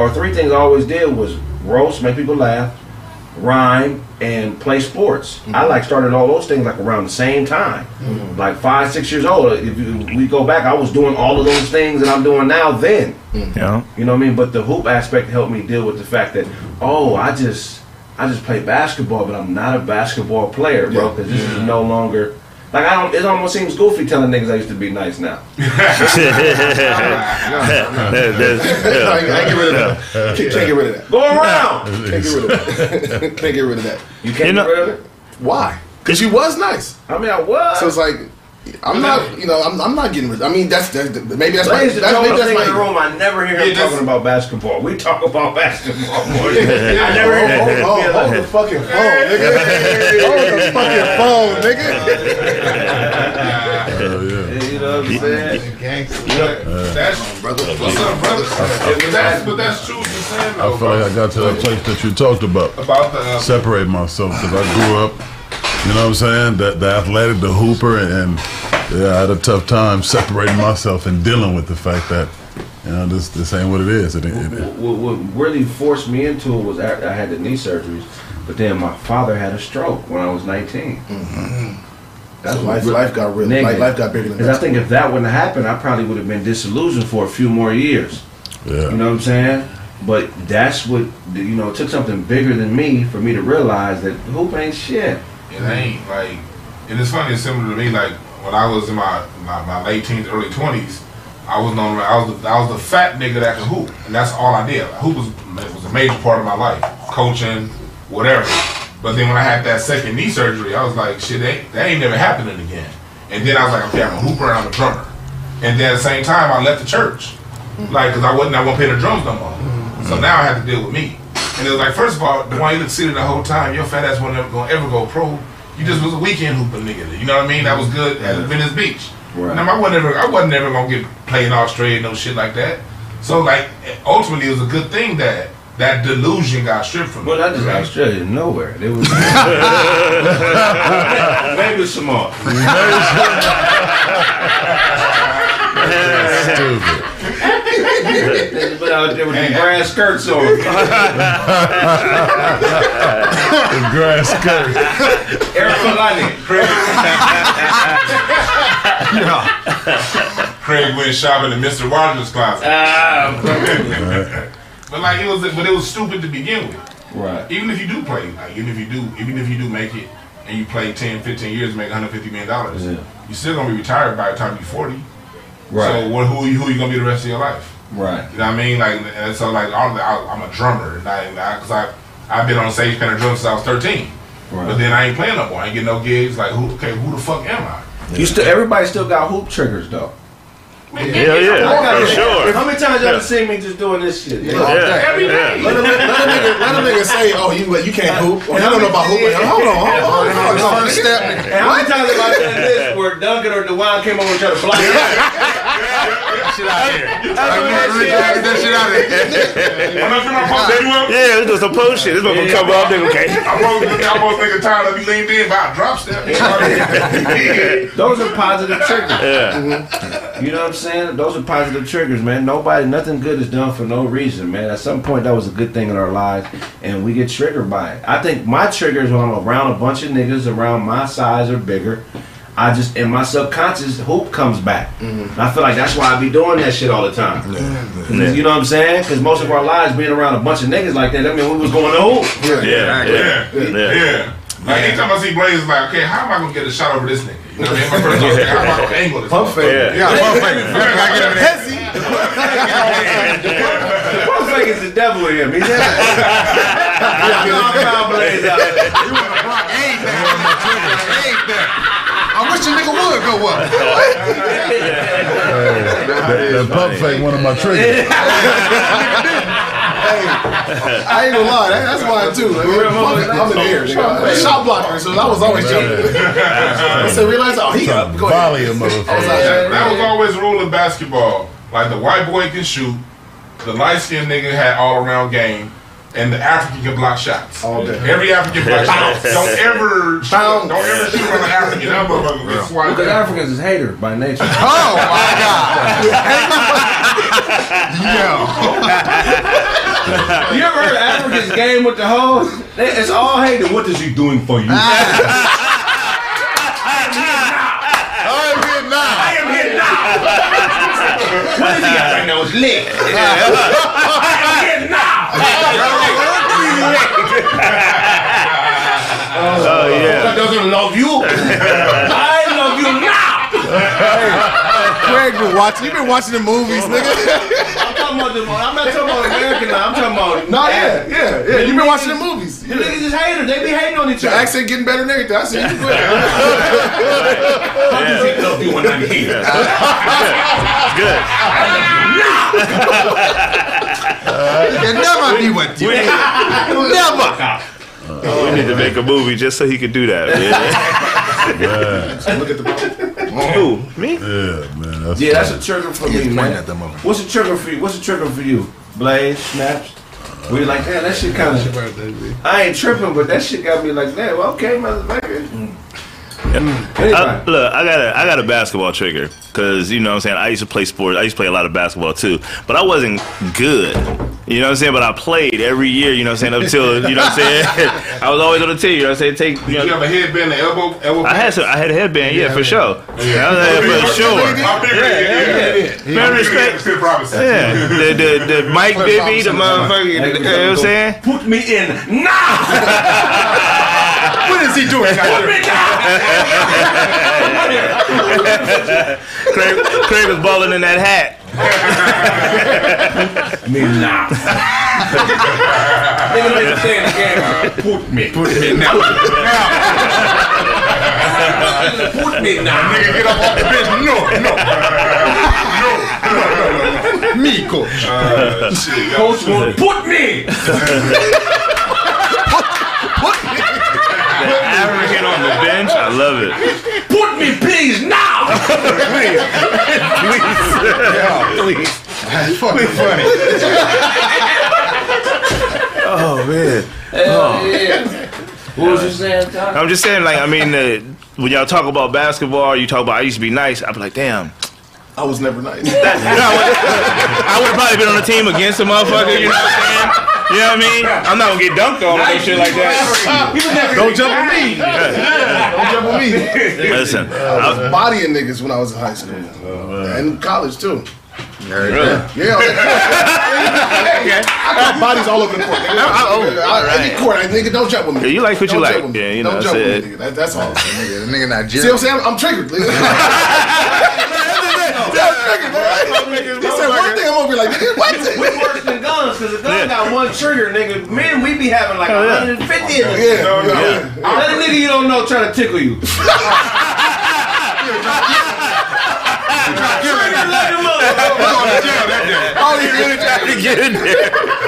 was roast, make people laugh, rhyme, and play sports. I started all those things around the same time. Like 5, 6 years old. If we go back, I was doing all of those things that I'm doing now then. Yeah. You know what I mean? But the hoop aspect helped me deal with the fact that, I just play basketball, but I'm not a basketball player, bro, because this is no longer, it almost seems goofy telling niggas I used to be nice now. Can't get rid of that. Can't get rid of that. Go around. Can't get rid of that. Can't get rid of that. You can't get rid of it? Why? Because you was nice. I mean, I was. So it's like, I'm not, I'm not getting. I mean, that's maybe that's Blaze the my thing in the room. I never hear him talking about basketball. We talk about basketball more. I never hear him. Hold the fucking phone, nigga. Hold the fucking phone, nigga. You know what I'm saying? That's brother. What's up, brother? But that's true. What you're saying, though, I feel like I got to that place that you talked about. Separate myself because I grew up. You know what I'm saying? The athletic, the hooper, and yeah, I had a tough time separating myself and dealing with the fact that, this ain't what it is. What really forced me into it was I had the knee surgeries, but then my father had a stroke when I was 19. Mm-hmm. That's so life got real. Life got bigger than that. Because I think if that wouldn't have happened, I probably would have been disillusioned for a few more years. Yeah. You know what I'm saying? But that's what, it took something bigger than me for me to realize that hoop ain't shit. It ain't like, and it's funny. It's similar to me. Like when I was in my late teens, early 20s, I was the fat nigga that could hoop, and that's all I did. Hoop was a major part of my life, coaching, whatever. But then when I had that second knee surgery, I was like, shit, that ain't never happening again. And then I was like, okay, I'm a hooper and I'm a drummer. And then at the same time, I left the church, like, cause I wasn't playing the drums no more. So now I had to deal with me. And it was like, first of all, the one you look sitting the whole time, your fat ass wasn't ever go pro. You just was a weekend hooping nigga. You know what I mean? That was good at Venice Beach. Right. Now, I wasn't ever gonna get playing Australia, no shit like that. So like, ultimately, it was a good thing that delusion got stripped from me. Well, that just Australia nowhere. It was maybe some more. Stupid. But out there with the grass skirts on. The grass skirts. Eric Kalani. Craig went shopping in Mr. Rogers' closet. But like it was stupid to begin with. Right. Even if you do play, like even if you do make it and you play 10, 15 years to make $150 million, you're still gonna be retired by the time you're 40. Right. So who you gonna be the rest of your life? Right. You know what I mean? Like, and so like I'm a drummer, because I've been on stage playing drums since I was 13. Right. But then I ain't playing no more. I ain't getting no gigs. Like who the fuck am I? Everybody still got hoop triggers though. Hell yeah, for sure. How many times y'all seen me just doing this shit? Every day. Let a nigga say, oh, you can't hoop. Or you don't know about hooping. Hold on. First step. And how many times have I done this where Duncan or DeWine came over and tried to block it? That shit out here. Get that shit out of here. I'm not gonna post you up. Yeah, let's do some post shit. This motherfucker come up, nigga, okay. I'm supposed to think of time to be leaned in by a drop step. Those are positive triggers. Yeah. You know what I'm saying? Those are positive triggers, man. Nothing good is done for no reason, man. At some point, that was a good thing in our lives, and we get triggered by it. I think my trigger is when I'm around a bunch of niggas around my size or bigger. I just, in my subconscious, hoop comes back. And I feel like that's why I be doing that shit all the time. You know what I'm saying? Because most of our lives being around a bunch of niggas like that mean we was going to hoop. Yeah. Like anytime I see Blaze, like, okay, how am I gonna get a shot over this nigga? You know what I mean? My first thought, how am I gonna angle this? Pump fake. Yeah, pump fake. The pump fake is the devil in him. He's I Blaze out. You want to block? Ain't that? I wish a nigga would go up. That pump fake one of my triggers. Hey, I ain't gonna lie, that's mine too. Like, I'm in the air, nigga. Shot blocker, so I was always jumping. I said, realize, he got volley a motherfucker. That was always the rule in basketball. Like the white boy can shoot, the light skinned nigga had all around game, and the African can block shots. All day. Every African blocks shots. Don't ever shoot around an African. That motherfucker gets swatted. Because Africans is haters by nature. Oh my God. You ever heard Africans game with the hoes? It's all hated. What is he doing for you? I am here now. What is he got right now? It's lit. I am here now. Oh yeah. That doesn't love you. I love you now. Craig been watching. You been watching the movies, nigga. I'm not talking about American now. I'm talking about Yeah, you been watching the movies. The niggas is haters. They be hating on each The other. accent getting better than everything. I see you. Good. Never be with you. Never. We need to make a movie just so he could do that. Man. Look at the Who? Me? Yeah, man. That's a trigger for me, man. What's a trigger for you? What's a trigger for you? Blaze, Snaps? Were you like, damn, that shit kind of... I ain't tripping, but that shit got me like, damn, well, okay, motherfucker. Look, I got a basketball trigger because you know what I'm saying. I used to play sports. I used to play a lot of basketball too, but I wasn't good. You know what I'm saying? But I played every year. You know what I'm saying? Up till you know what I'm saying. I was always on the team. You know what I'm saying? Did you have a headband, an elbow? I had a headband. Yeah, for sure. Yeah, I had for sure. Man, respect. Yeah, the Mike Bibby, the motherfucker. You know what I'm saying? Put me in now. What is he doing? Craig was balling in that hat. Me now. Nigga, let me say it again. Put me now. Put me now. Nigga, get up off the bench. No. Me, coach. Coach won't put me. Arrogant on the bench. I love it. Put me, please, now. Please. That's fucking funny. Oh man. Yeah. What was you saying, Tom? I'm just saying, like, I mean, when y'all talk about basketball, you talk about I used to be nice. I'd be like, damn. I was never nice. I would have probably been on the team against a motherfucker. You know what I'm saying? You know what I mean? I'm not gonna get dunked on or shit like that. Don't jump on me. Don't jump on me. Listen, I was bodying niggas when I was in high school and college too. Really? Yeah. I got bodies all over the court. Any court, nigga, don't jump with me. Yeah, you like what you Don't like. jump with me. Yeah, you know Don't what jump I'm with me, nigga. That's all. The nigga not See what I'm saying? I'm triggered. I'm triggered, man. He said one thing, I'm gonna be like, nigga, what? We worse than guns, because a gun got one trigger, nigga. Men, we be having like 150 in it. Yeah. Let a nigga you don't know try to tickle you. Oh, he really tried to get in there.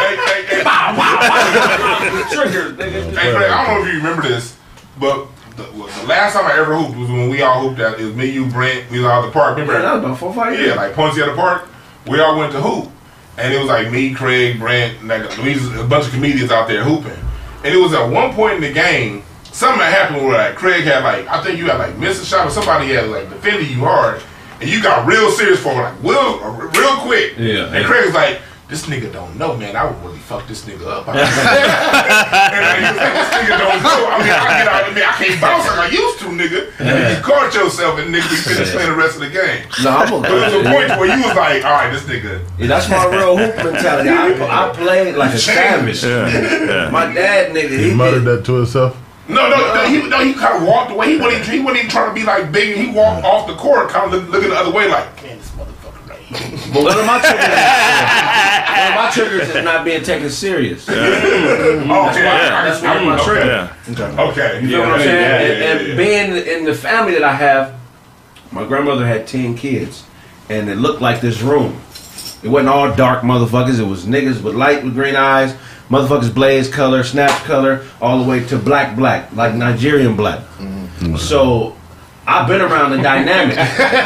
Triggers, nigga. Hey, Craig, I don't know if you remember this, but the last time I ever hooped was when we all hooped out. It was me, you, Brent, we was all at the park. Remember? That was about 4 or 5 years. Yeah, like Ponce at the park. We all went to hoop. And it was like me, Craig, Brent, and like, we was a bunch of comedians out there hooping. And it was at one point in the game, something that happened where like Craig had like, I think you had like missed a shot or somebody had like defended you hard. And you got real serious for like real quick. Yeah. And Craig was like, this nigga don't know, man. I would really fuck this nigga up. And he was like, this nigga don't know. I mean, I get out of me. I can't bounce like I used to, nigga. And you caught yourself and nigga, we finished playing the rest of the game. No, I'm But there was a point where you was like, all right, this nigga. Yeah, that's my real hoop mentality. I played like a savage. Yeah. My dad, nigga, He muttered that to himself. No, he kind of walked away. He wasn't even trying to be like big. He walked off the court, kind of looking the other way, like, man, this motherfucker right here. But one of my triggers is not being taken serious. That's one of my triggers. Okay. You know what I'm saying? And being in the family that I have, my grandmother had 10 kids, and it looked like this room. It wasn't all dark motherfuckers. It was niggas with light with green eyes, motherfuckers blaze color, snatch color, all the way to black, like Nigerian black. Mm-hmm. So I've been around the dynamic.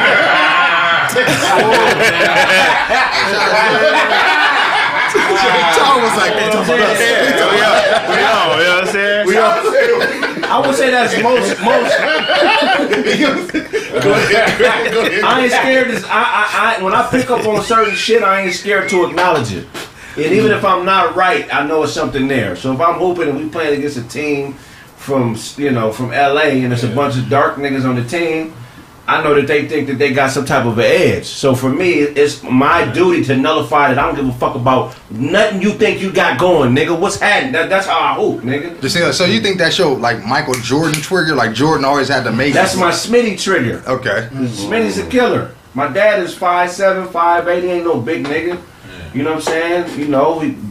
Tom was like, I would say that's most. Go ahead. I ain't scared. When I pick up on certain shit, I ain't scared to acknowledge it. And even if I'm not right, I know it's something there. So if I'm hooping and we playing against a team from LA and there's a bunch of dark niggas on the team, I know that they think that they got some type of an edge. So for me, it's my duty to nullify that. I don't give a fuck about nothing you think you got going, nigga. What's happening? That's how I hoop, nigga. So you think that show like Michael Jordan trigger? Like Jordan always had to make. That's my Smitty trigger. Okay. Smitty's a killer. My dad is 5'7", 5'8". He ain't no big nigga. You know what I'm saying? You know,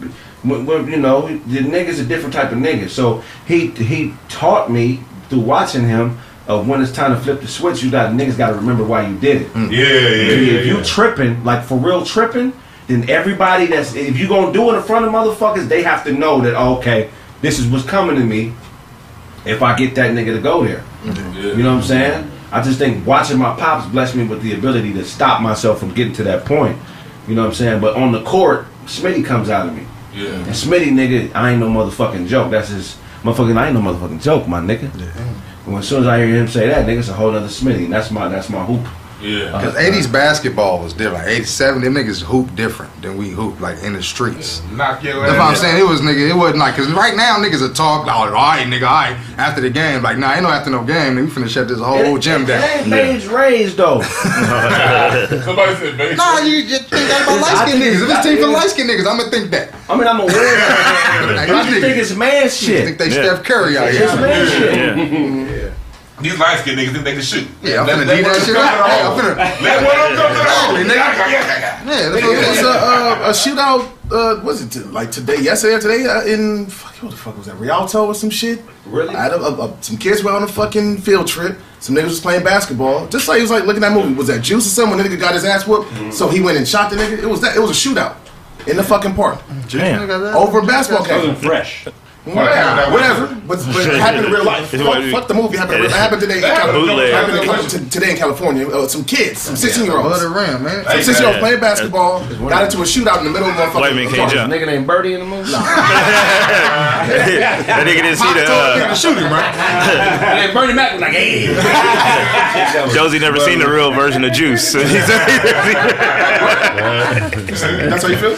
you know, the nigga's a different type of nigga. So he taught me through watching him of when it's time to flip the switch. Niggas got to remember why you did it. If you tripping, like for real tripping, then everybody if you gonna do it in front of motherfuckers, they have to know that okay, this is what's coming to me. If I get that nigga to go there, you know what I'm saying? I just think watching my pops blessed me with the ability to stop myself from getting to that point. You know what I'm saying? But on the court, Smitty comes out of me. Yeah. And Smitty, nigga, I ain't no motherfucking joke. That's his motherfucking. I ain't no motherfucking joke, my nigga. And as soon as I hear him say that, nigga, it's a whole other Smitty. And that's my hoop. Yeah. Because 80s basketball was different. Like 87, them niggas hoop different than we hoop, like in the streets. Knock your That's what I'm saying. It wasn't like, because right now niggas will talk, like, all right, nigga, all right, after the game. Like, nah, ain't no after no game. Nigga, we finna shut this whole gym down. It ain't Baines raised, though. Somebody said Baines. Nah, you just think that about light-skinned niggas. If it's team for light-skinned niggas, I'm gonna think that. I mean, I'm aware of that. I just think it's man shit. I think they Steph Curry out here. It's man shit. These light skinned niggas think they can shoot. Yeah, I'm finna do that shit out. Let one of them Yeah, it's a shootout. Was it like yesterday or today in what the fuck was that? Rialto or some shit? Really? I had some kids were on a fucking field trip. Some niggas was playing basketball. Just like it was like looking at that movie. Was that Juice or something? When the nigga got his ass whooped, so he went and shot the nigga. It was a shootout in the fucking park. Over a basketball game. Fresh. Whatever. But it happened in real life. Fuck the movie. Happened today. Today in California. Some kids, some 16-year-olds. Some 16-year-olds playing basketball. Got into a shootout in the middle of the White man can't jump. Nigga named Birdie in the movie. That nigga didn't see the shooting, right? Bernie Mac was like, hey. Josie never seen the real version of Juice. That's how you feel?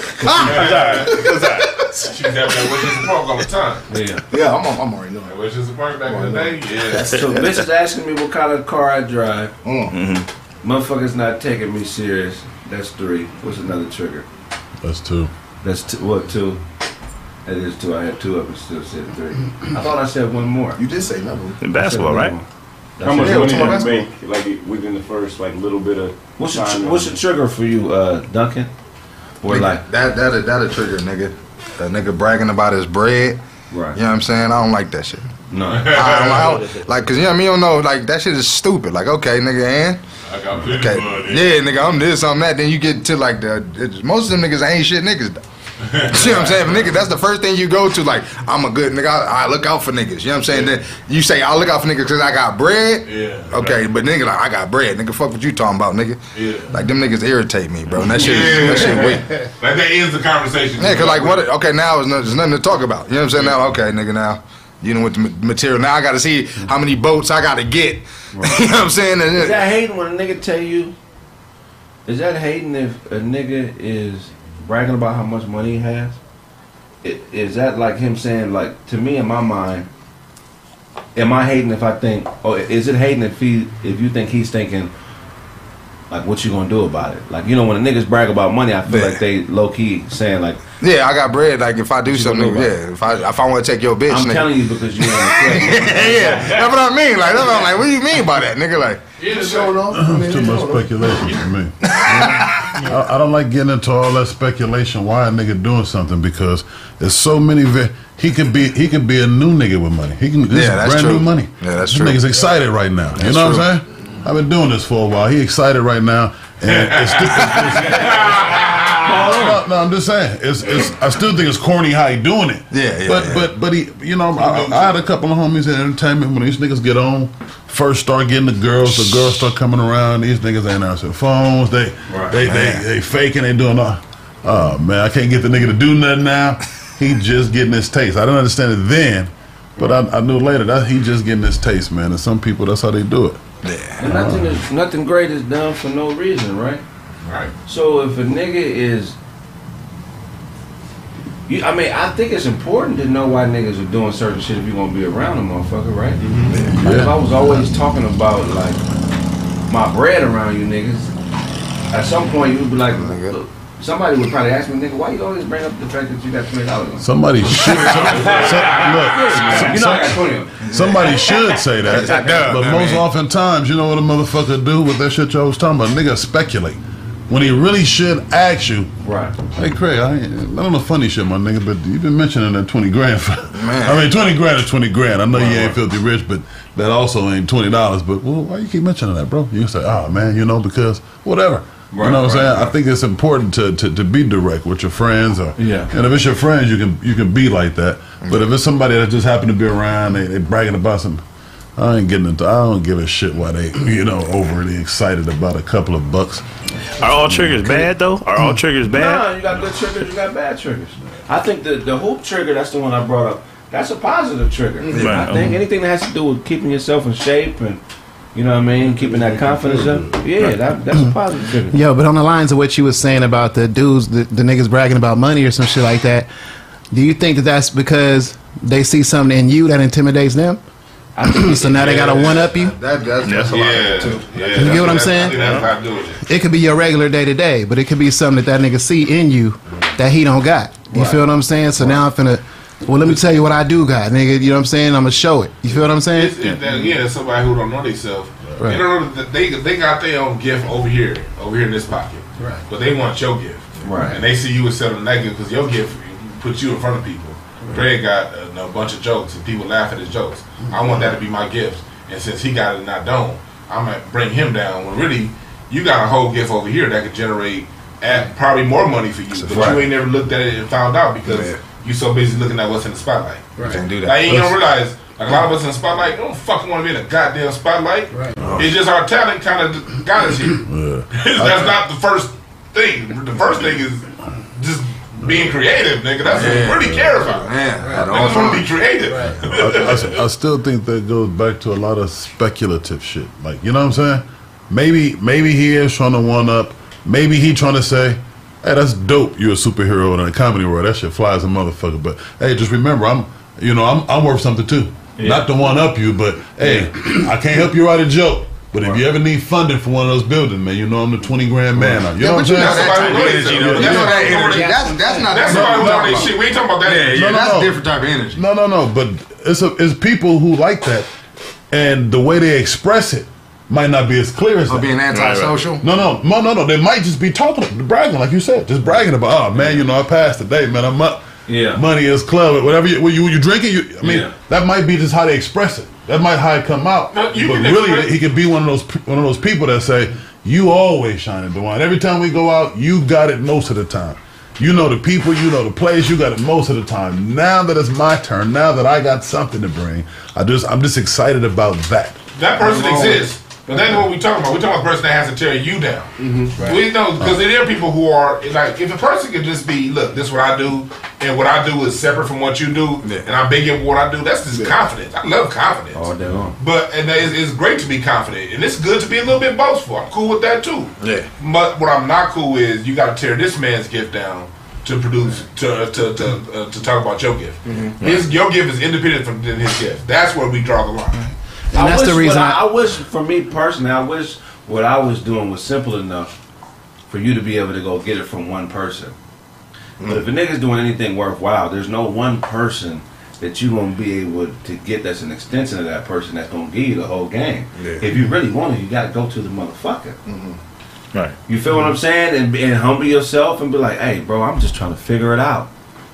She's having that Wishers Park all the time. Yeah, I'm already knowing. Wishers Park back in the day, yeah. So bitches asking me what kind of car I drive. Motherfuckers not taking me serious. That's 3. What's another trigger? That's 2. That's what 2? That is 2. I had 2 of them. Still said 3. I thought I said one more. You did say another one. In basketball, right? How much money did you make? Like within the first little bit of. What's the trigger for you, Duncan? Or nigga, like that'll trigger nigga. That nigga bragging about his bread. Right. You know what I'm saying? I don't like that shit. No. I don't like, cause you know what I mean? You don't know, like that shit is stupid. Like, okay, nigga, and I got plenty okay, money. yeah, nigga, I'm this, I'm that. Then you get to like most of them niggas ain't shit niggas though. You know what I'm saying? But nigga, that's the first thing you go to. Like, I'm a good nigga. I look out for niggas. You know what I'm saying? Then you say I look out for niggas because I got bread. Yeah. Okay, but nigga, like I got bread. Nigga, fuck what you talking about, nigga. Yeah. Like them niggas irritate me, bro. And that shit, that shit weak. Like that ends the conversation. Yeah, cause like what? Okay, now there's nothing to talk about. You know what I'm saying? Now, okay, nigga, now you know with the material. Now I got to see how many boats I got to get. Right. You know what I'm saying? Is that hating when a nigga tell you? Is that hating if a nigga is bragging about how much money he has? Is that like him saying, like, to me in my mind, am I hating if I think, or is it hating if you think he's thinking, like, what you gonna do about it? Like, you know, when a niggas brag about money, I feel like they low key saying like, yeah, I got bread. Like if I do something, yeah, if I want to take your bitch, I'm nigga. telling you because you ain't yeah, that's what I mean. Like that's what I'm like. What do you mean by that, nigga? Like too much speculation for me. I don't like getting into all that speculation. Why a nigga doing something? Because there's so many. He could be a new nigga with money. He can. This is brand new money. Yeah, that's this true. Nigga's excited right now. That's you know true. what I'm saying? I've been doing this for a while. He excited right now, and no, I'm just saying. I still think it's corny how he doing it. Yeah. But he, you know, I had a couple of homies in entertainment when these niggas get on, first start getting the girls start coming around. These niggas ain't answering phones. They faking. They doing all. Oh man, I can't get the nigga to do nothing now. He just getting his taste. I didn't understand it then, but I knew later that he just getting his taste, man. And some people, that's how they do it. Yeah. And nothing great is done for no reason, right? Right. So if a nigga is, I think it's important to know why niggas are doing certain shit if you're gonna be around a motherfucker, right? Mm-hmm. Like if I was always talking about like my bread around you niggas, at some point you would be like, look, somebody would probably ask me, nigga, why you always bring up the fact that you got $20? Somebody should. You know I got 20. Somebody should say that. But most oftentimes, you know what a motherfucker do with that shit y'all was talking about? Nigga speculate. when he really should ask you, right? Hey Craig, I don't know funny shit, my nigga, but you've been mentioning that 20 grand. I mean, 20 grand is 20 grand. I know you ain't filthy rich, but that also ain't $20. But well, why you keep mentioning that, bro? You say, oh man, because whatever. Right, you know what I'm saying? I think it's important to be direct with your friends, or and if it's your friends, you can be like that. But if it's somebody that just happened to be around, they bragging about some. I don't give a shit why they, overly excited about a couple of bucks. Are all triggers bad though? Are all triggers bad? No, you got good triggers, you got bad triggers. I think the hoop trigger, that's the one I brought up. That's a positive trigger. I think anything that has to do with keeping yourself in shape and, you know what I mean, keeping that confidence up, that's a positive trigger. Yo, but on the lines of what you was saying about the dudes, the niggas bragging about money or some shit like that, do you think that that's because they see something in you that intimidates them? So now they gotta one up you. That's a lot too. You get what I'm saying? It could be your regular day to day, but it could be something that nigga see in you that he don't got. You feel what I'm saying? So now I'm finna. Well, let me tell you what I do got, nigga. You know what I'm saying? I'm gonna show it. You feel what I'm saying? It's somebody who don't know themselves. Right. They don't know they got their own gift over here in this pocket. Right. But they want your gift. Right. And they see you as selling that gift because your gift puts you in front of people. Greg got a bunch of jokes and people laugh at his jokes. I want that to be my gift. And since he got it and I don't, I'm going to bring him down. When really, you got a whole gift over here that could generate probably more money for you. But you ain't never looked at it and found out because you so busy looking at what's in the spotlight. Right. Can't do that. Like, you don't realize, like a lot of us in the spotlight don't fucking want to be in a goddamn spotlight. Right. It's just our talent kind of got us here. That's not the first thing. The first thing is just being creative, nigga. That's what we really care about. Niggas want to be creative. I still think that goes back to a lot of speculative shit. Like, you know what I'm saying? Maybe he is trying to one up. Maybe he trying to say, hey, that's dope. You're a superhero in a comedy world. That shit flies a motherfucker. But hey, just remember, I'm worth something too. Not to one up you, but hey, I can't help you write a joke. But if you ever need funding for one of those buildings, man, I'm the 20 grand man. You know what I'm saying? That's that energy. That's not that somebody who know that shit. We ain't talking about that. That's a different type of energy. No. But it's people who like that, and the way they express it might not be as clear as that. Being antisocial? No. They might just be talking, bragging, like you said, just bragging about, oh man, I passed today, man. I'm up. Yeah. Money is club, whatever you drinking. That might be just how they express it. That might how it come out. But really, he could be one of those people that say, you always shining, DeJuan. Every time we go out, you got it most of the time. You know the people, you know the place, you got it most of the time. Now that it's my turn, now that I got something to bring, I'm just excited about that. That person exists. But that's what we talking about. We talking about a person that has to tear you down. Mm-hmm. Right. We know because there are people who are like, if a person could just be, look, this is what I do, and what I do is separate from what you do, and I'm big in what I do. That's just confidence. I love confidence. All day long. But it's great to be confident, and it's good to be a little bit boastful. I'm cool with that too. Yeah. But what I'm not cool with is you got to tear this man's gift down to produce to talk about your gift. Mm-hmm. Your gift is independent from his gift. That's where we draw the line. And that's the reason I wish, for me personally, I wish what I was doing was simple enough for you to be able to go get it from one person. But if a nigga's doing anything worthwhile, there's no one person that you're going to be able to get that's an extension of that person that's going to give you the whole game. Yeah. If you really want it, you got to go to the motherfucker. Mm-hmm. Right. You feel what I'm saying? And humble yourself and be like, hey, bro, I'm just trying to figure it out.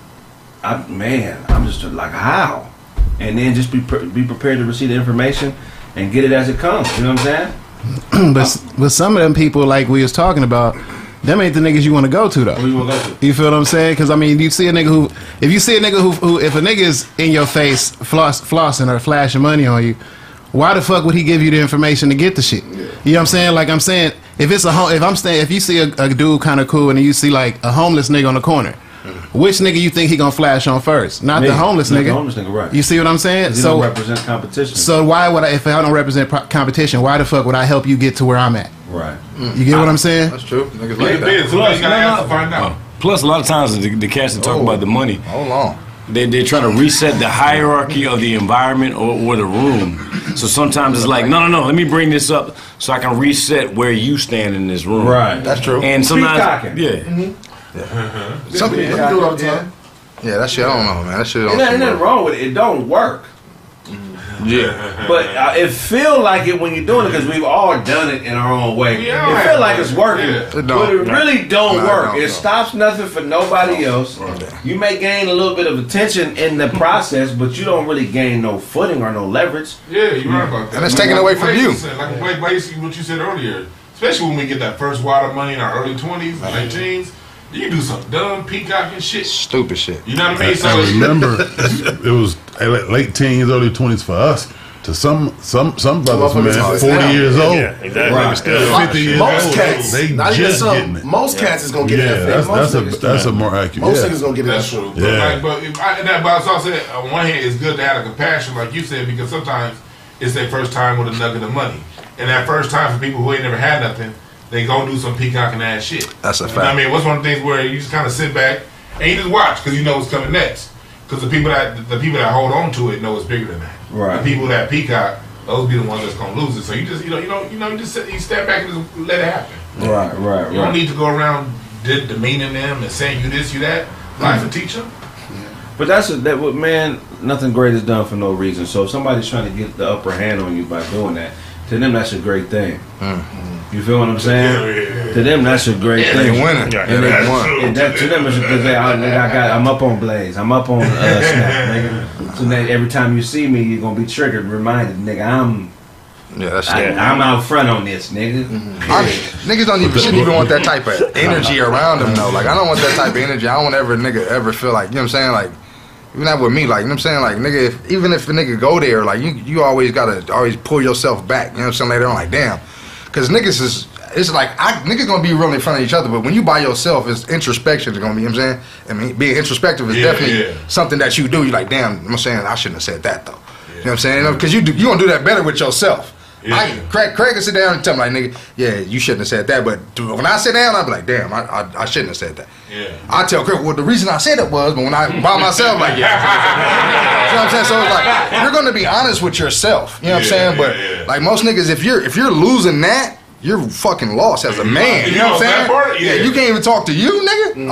I'm just like, how? And then just be prepared to receive the information and get it as it comes. You know what I'm saying? But some of them people, like we was talking about, them ain't the niggas you want to go to though. Who you want to go to? You feel what I'm saying? Because I mean, you see a nigga who, if a nigga is in your face flossing or flashing money on you, why the fuck would he give you the information to get the shit? Yeah. You know what I'm saying? Like I'm saying, if you see a dude kind of cool and you see like a homeless nigga on the corner. Which nigga you think he gonna flash on first? Not the homeless nigga. The homeless nigga, right? You see what I'm saying? He don't represent competition. So why would if I don't represent competition? Why the fuck would I help you get to where I'm at? Right. You get what I'm saying? That's true. Niggas like that. Plus, a lot of times the cats that talk about the money. Hold on. They're trying to reset the hierarchy of the environment or the room. So sometimes it's like, no, let me bring this up so I can reset where you stand in this room. Right. That's true. And sometimes, Some people do it all the time. Yeah, that shit, I don't know, man. That shit ain't nothing wrong with it. It don't work. Yeah, but it feel like it when you're doing it because we've all done it in our own way. It feel like it's working, but it really don't work. It stops nothing for nobody else. You may gain a little bit of attention in the process, but you don't really gain no footing or no leverage. Yeah, you're right about that. And it's taken away from you. Like Blake, basically what you said earlier, especially when we get that first wad of money in our early 20s, late teens. You can do some dumb peacocking shit. Stupid shit. You know what I mean? So I remember it was late teens, early 20s for us. To some brothers, man, 40 years old. Yeah, exactly. Right. 50 years Most old. cats, They not even just some. getting it. Most cats is gonna get it. That's a more accurate. Most niggas gonna get it. That's true. Yeah. But I also said, on one hand, it's good to have the compassion, like you said, because sometimes it's their first time with a nugget of money. And that first time for people who ain't never had nothing, they go do some peacocking ass shit. That's a You know fact. what I mean, what's one of the things where you just kind of sit back and you just watch because you know what's coming next. Because the people that hold on to it know it's bigger than that. Right. The people that peacock, those be the ones that's gonna lose it. So you just you step back and just let it happen. Right. You don't need to go around demeaning them and saying you this, you that. Life will teach them. But man, nothing great is done for no reason. So if somebody's trying to get the upper hand on you by doing that, to them that's a great thing. You feel what I'm saying? To them that's a great thing. They winning. And they won. And that, to them it's because I'm up on Blaze. I'm up on Snap, nigga. So then every time you see me, you're gonna be triggered, reminded, nigga, I'm out front on this, nigga. Niggas shouldn't even want that type of energy around them though. Like I don't want that type of energy. I don't want ever feel like, you know what I'm saying? Like even that with me, like, you know what I'm saying? Like nigga, even if a nigga go there, like you always gotta pull yourself back. You know what I'm saying? Later on, like damn, because niggas it's like niggas gonna be real in front of each other, but when you by yourself, it's introspection is gonna be. You know what I'm saying? I mean, being introspective is definitely something that you do. You're like, damn, I'm saying I shouldn't have said that though. You know what I'm saying? Because you gonna do that better with yourself. Craig can sit down and tell me like, nigga, yeah, you shouldn't have said that. But when I sit down, I be like, damn, I shouldn't have said that. I tell Craig, well, the reason I said it was, but when I by myself, like, yeah. You know what I'm saying? So it's like you're gonna be honest with yourself. You know what I'm saying? But like most niggas, if you're losing that, you're fucking lost as a man. You know what I'm saying? Yeah, you can't even talk to you, nigga.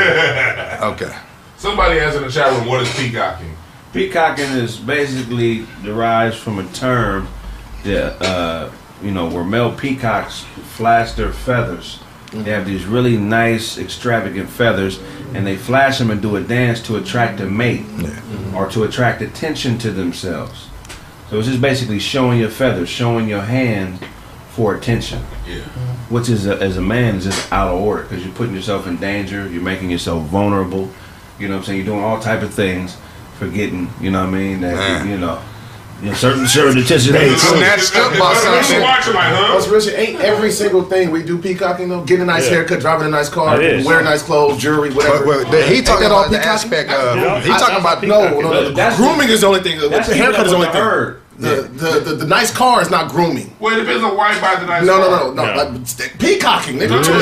Okay. Somebody asked in the chat room, what is peacocking? Peacocking is basically derives from a term that where male peacocks flash their feathers. They have these really nice, extravagant feathers, and they flash them and do a dance to attract a mate or to attract attention to themselves. So it's just basically showing your feathers, showing your hand for attention. Which is as a man is just out of order because you're putting yourself in danger. You're making yourself vulnerable. You know what I'm saying? You're doing all type of things, forgetting. You know what I mean? That certain attention ain't snatched up by something. What's rich? Ain't every single thing we do peacocking though? Getting a nice haircut, driving a nice car, wearing nice clothes, jewelry, whatever. He talking about the aspect of. He talking about no. Grooming is the only thing. The haircut is the only thing. The nice car is not grooming. Well, it depends on why you buy the nice car. No. Like, peacocking, nigga. No.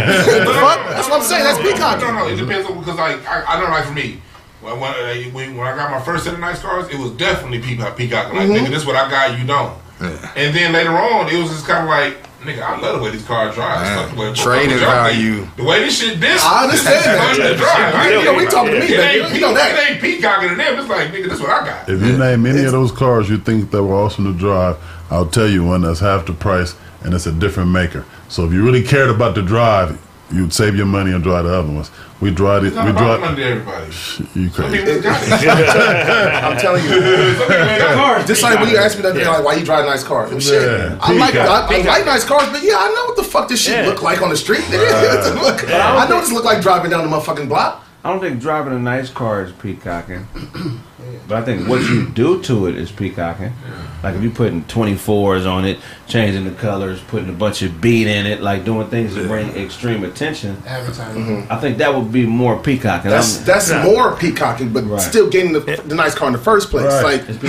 That's what I'm saying. That's peacocking. No. It depends on because I know like for me. When I got my first set of nice cars, it was definitely peacocking. Like, nigga, this is what I got, you don't. And then later on, it was just kind of like, nigga, I love the way these cars drive. Trading value. The way this shit, I understand that. We talking to me, baby. You know that. It ain't peacocking to them. It's like, nigga, this is what I got. If you name any of those cars you think that were awesome to drive, I'll tell you one that's half the price and it's a different maker. So if you really cared about the drive, you'd save your money and drive the other ones. We drive it. We drive. Money to everybody. You crazy? I'm telling you. Just like when you asked me that, like, why you drive nice cars? And shit. I like nice cars, but I know what the fuck this shit look like on the street. I know what this look like driving down the motherfucking block. I don't think driving a nice car is peacocking. But I think what you do to it is peacocking. Like if you're putting 24s on it, changing the colors, putting a bunch of beat in it, like doing things to bring extreme attention. Advertising. I think that would be more peacocking. That's more peacocking, but still getting the nice car in the first place. Like you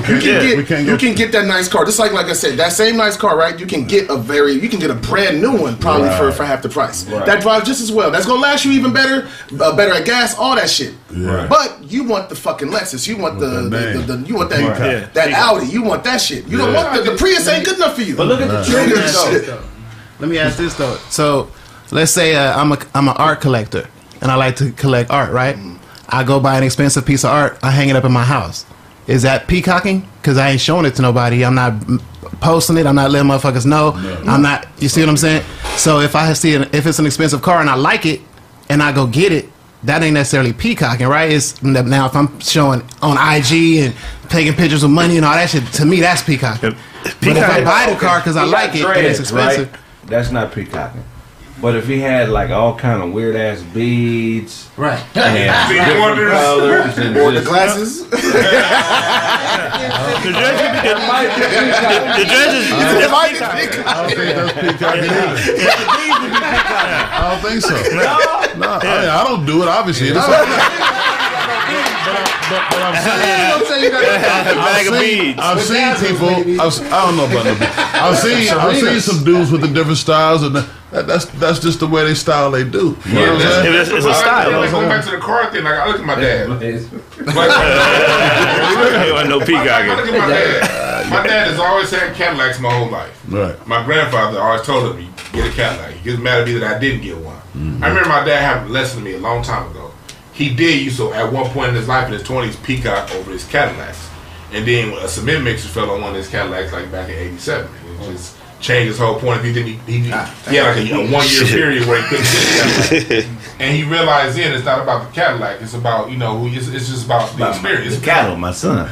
can get that nice car. Just like I said, that same nice car, right? You can get a brand new one probably for half the price. Right. That drives just as well. That's gonna last you even better, better at gas, all that shit. Yeah. But you want the fucking Lexus. You want you want that Audi. You want that shit. You don't want the Prius. Ain't good enough for you. But look at the triggers though. Let me ask this though. So let's say I'm an art collector and I like to collect art, right? I go buy an expensive piece of art. I hang it up in my house. is that peacocking? Because I ain't showing it to nobody. I'm not posting it. I'm not letting motherfuckers know. I'm not. You see what I'm saying? So if I see if it's an expensive car and I like it and I go get it, that ain't necessarily peacocking, right? It's now if I'm showing on IG and taking pictures of money and all that shit, to me that's peacocking. But if I buy the car because I like it and it's expensive, right? That's not peacocking. But if he had like all kind of weird ass beads, right? And different colors and or the glasses. The dresses. I don't think that's peacocking either. I don't think so. No, I don't do it. Obviously, but I'm saying, I've seen people. I don't know about them. I've seen some dudes with the different styles, and that's just the way they style. They do. You know what I'm saying? It's a style. Going back to the car thing, like I look at my dad. No peacocking. I look at my dad. My dad has always had Cadillacs my whole life. Right. My grandfather always told him, "Get a Cadillac." He gets mad at me that I didn't get one. Mm-hmm. I remember my dad having a lesson to me a long time ago. He did used to, at one point in his life, in his 20s, peacock over his Cadillacs. And then a cement mixer fell on one of his Cadillacs like back in 87. It just changed his whole point. He had like a 1 year period where he couldn't get a Cadillac. And he realized then it's not about the Cadillac. It's about, it's just about the experience. The cattle, my son.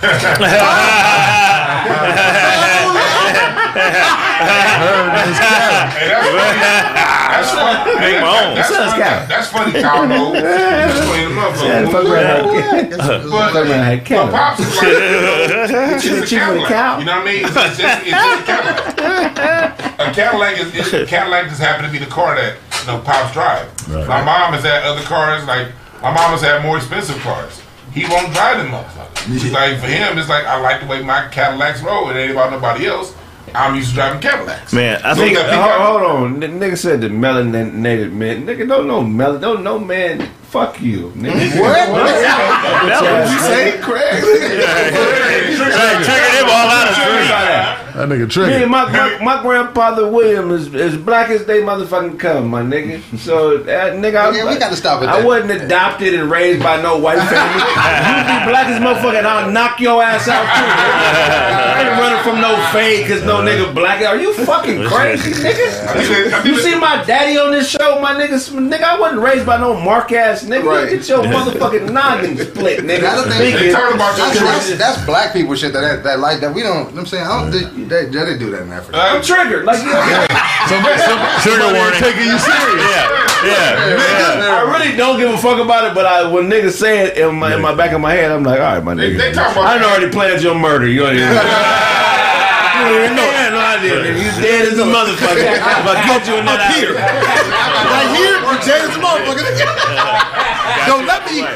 That's funny, Kyle. That's funny to motherfucker. But Pops is like, it's just a Cadillac. You know what I mean? It's just a Cadillac. A Cadillac just happened to be the car that Pops drive. Right. My mom has had other cars. Like my mom has had more expensive cars. He won't drive them motherfuckers. It's like for him, it's like I like the way my Cadillacs roll. It ain't about nobody else. I'm used to driving Cadillacs. Man, I think. Hold on, nigga said the melanated man. Nigga don't know man. Fuck you, nigga. What did you say, Craig? Triggered him all out of street. That nigga triggered. Yeah, my grandfather William is black as they motherfucking come, my nigga. So nigga, we gotta stop it. I wasn't adopted and raised by no white family. You be black as motherfucker, and I'll knock your ass out too. I ain't running from no fade cause no nigga black. Are you fucking crazy, nigga? You see my daddy on this show, my nigga? Nigga, I wasn't raised by no mark ass nigga. Right. Get your motherfucking noggin split, nigga. That's black people shit that like that. We don't. I'm saying I don't think they do that in Africa. I'm triggered, like Trigger warning. Taking you serious. Yeah. I really don't give a fuck about it, but when niggas say it in my back of my head, I'm like, all right, my nigga. They talk about I done already planned your murder. You don't even know. You had no idea, nigga. You dead as a motherfucker. If I get you in that here. Right here, you dead as a motherfucker. Don't let me.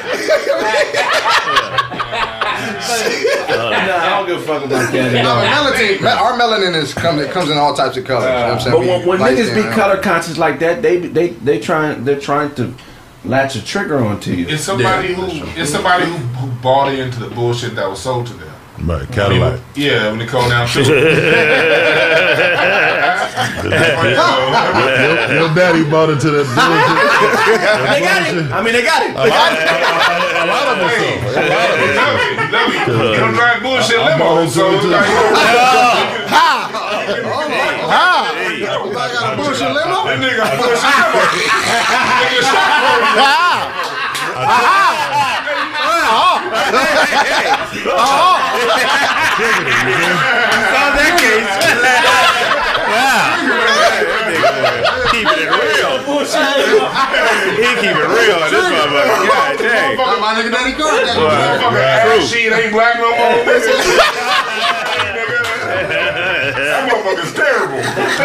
I don't give a fuck about that. Our melanin comes in all types of colors. You know what I'm saying? But when niggas be color conscious like that, they're trying to latch a trigger onto you. It's somebody who bought into the bullshit that was sold to them. Right, Cadillac. When they call down to it. Your daddy bought into that bullshit. They got it. I mean, they got it. A lot of us. You don't drive bullshit limo, so it's like, I got a bullshit limo. that nigga got a bullshit limo. Nigga that case. Keeping it real. He keep it real on this motherfucker. God dang. My nigga Daddy Carter. That shit ain't black no more. That motherfucker's terrible.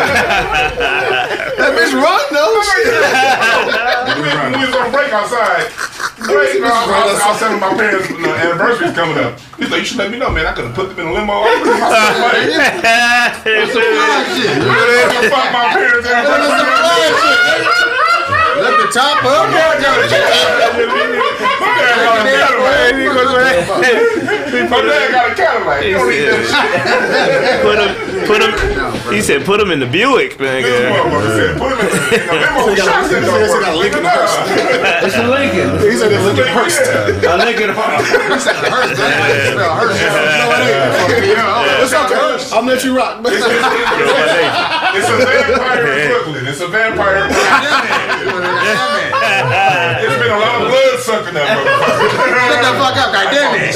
That bitch run though. We was on break outside. I was telling my parents anniversary's coming up. He's like, you should let me know, man. I could have put them in a limo. I put my stuff like fuck my parents anniversary. Let the top up. My dad got a My dad got a Cadillac. You don't need that. Put him. He said, put him in the Buick, man. This motherfucker said, put him in the limo. Shots that don't work. It's a Lincoln. He said it's Lincoln Hurst. A Lincoln Hurst. He said Hurst. Hurst. No, it ain't. It's okay. I'm let you rock. It's a vampire in Brooklyn. It's a vampire in Brooklyn. It's been a lot of blood sucking that motherfucker. Shut the fuck up, goddammit.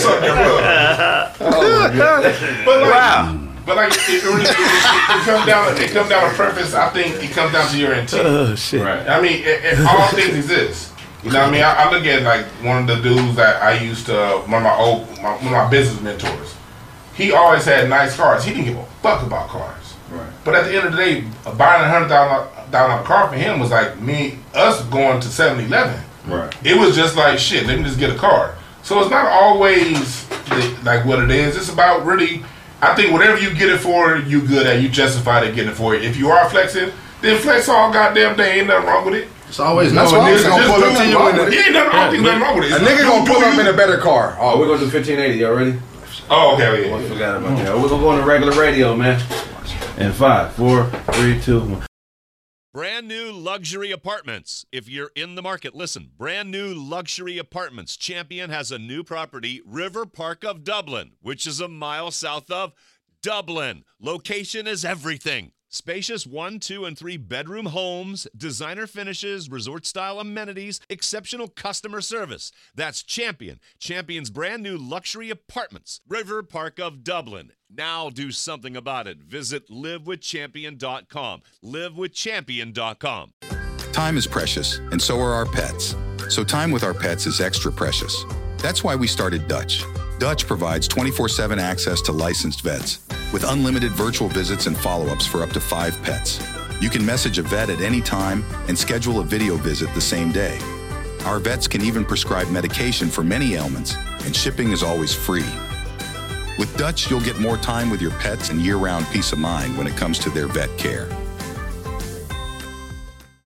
But like, it comes down to preference. I think it comes down to your intent. Oh shit! Right. I mean, all things exist. You know what I mean? I look at like one of the dudes that I used to, one of my business mentors. He always had nice cars. He didn't give a fuck about cars. Right. But at the end of the day, buying a $100,000 car for him was like us going to 7-Eleven. Right. It was just like, shit, let me just get a car. So it's not always like what it is. It's about really, I think whatever you get it for, you good at. You justify it getting it for it. If you are flexing, then flex all goddamn day. Ain't nothing wrong with it. It's always no nigga gonna pull up to you in ain't nothing wrong with it. A nigga gonna pull up in a better car. Oh, we're gonna do 1580. Y'all ready? Oh, okay. I forgot about that. We're gonna go on the regular radio, man. In 5, 4, 3, 2, 1. Brand new luxury apartments. If you're in the market, listen. Brand new luxury apartments. Champion has a new property, River Park of Dublin, which is a mile south of Dublin. Location is everything. Spacious 1, 2, and 3 bedroom homes, designer finishes, resort-style amenities, exceptional customer service. That's Champion. Champion's brand new luxury apartments. River Park of Dublin. Now do something about it. Visit livewithchampion.com. Livewithchampion.com. Time is precious, and so are our pets. So time with our pets is extra precious. That's why we started Dutch. Dutch provides 24/7 access to licensed vets with unlimited virtual visits and follow-ups for up to 5 pets. You can message a vet at any time and schedule a video visit the same day. Our vets can even prescribe medication for many ailments, and shipping is always free. With Dutch, you'll get more time with your pets and year-round peace of mind when it comes to their vet care.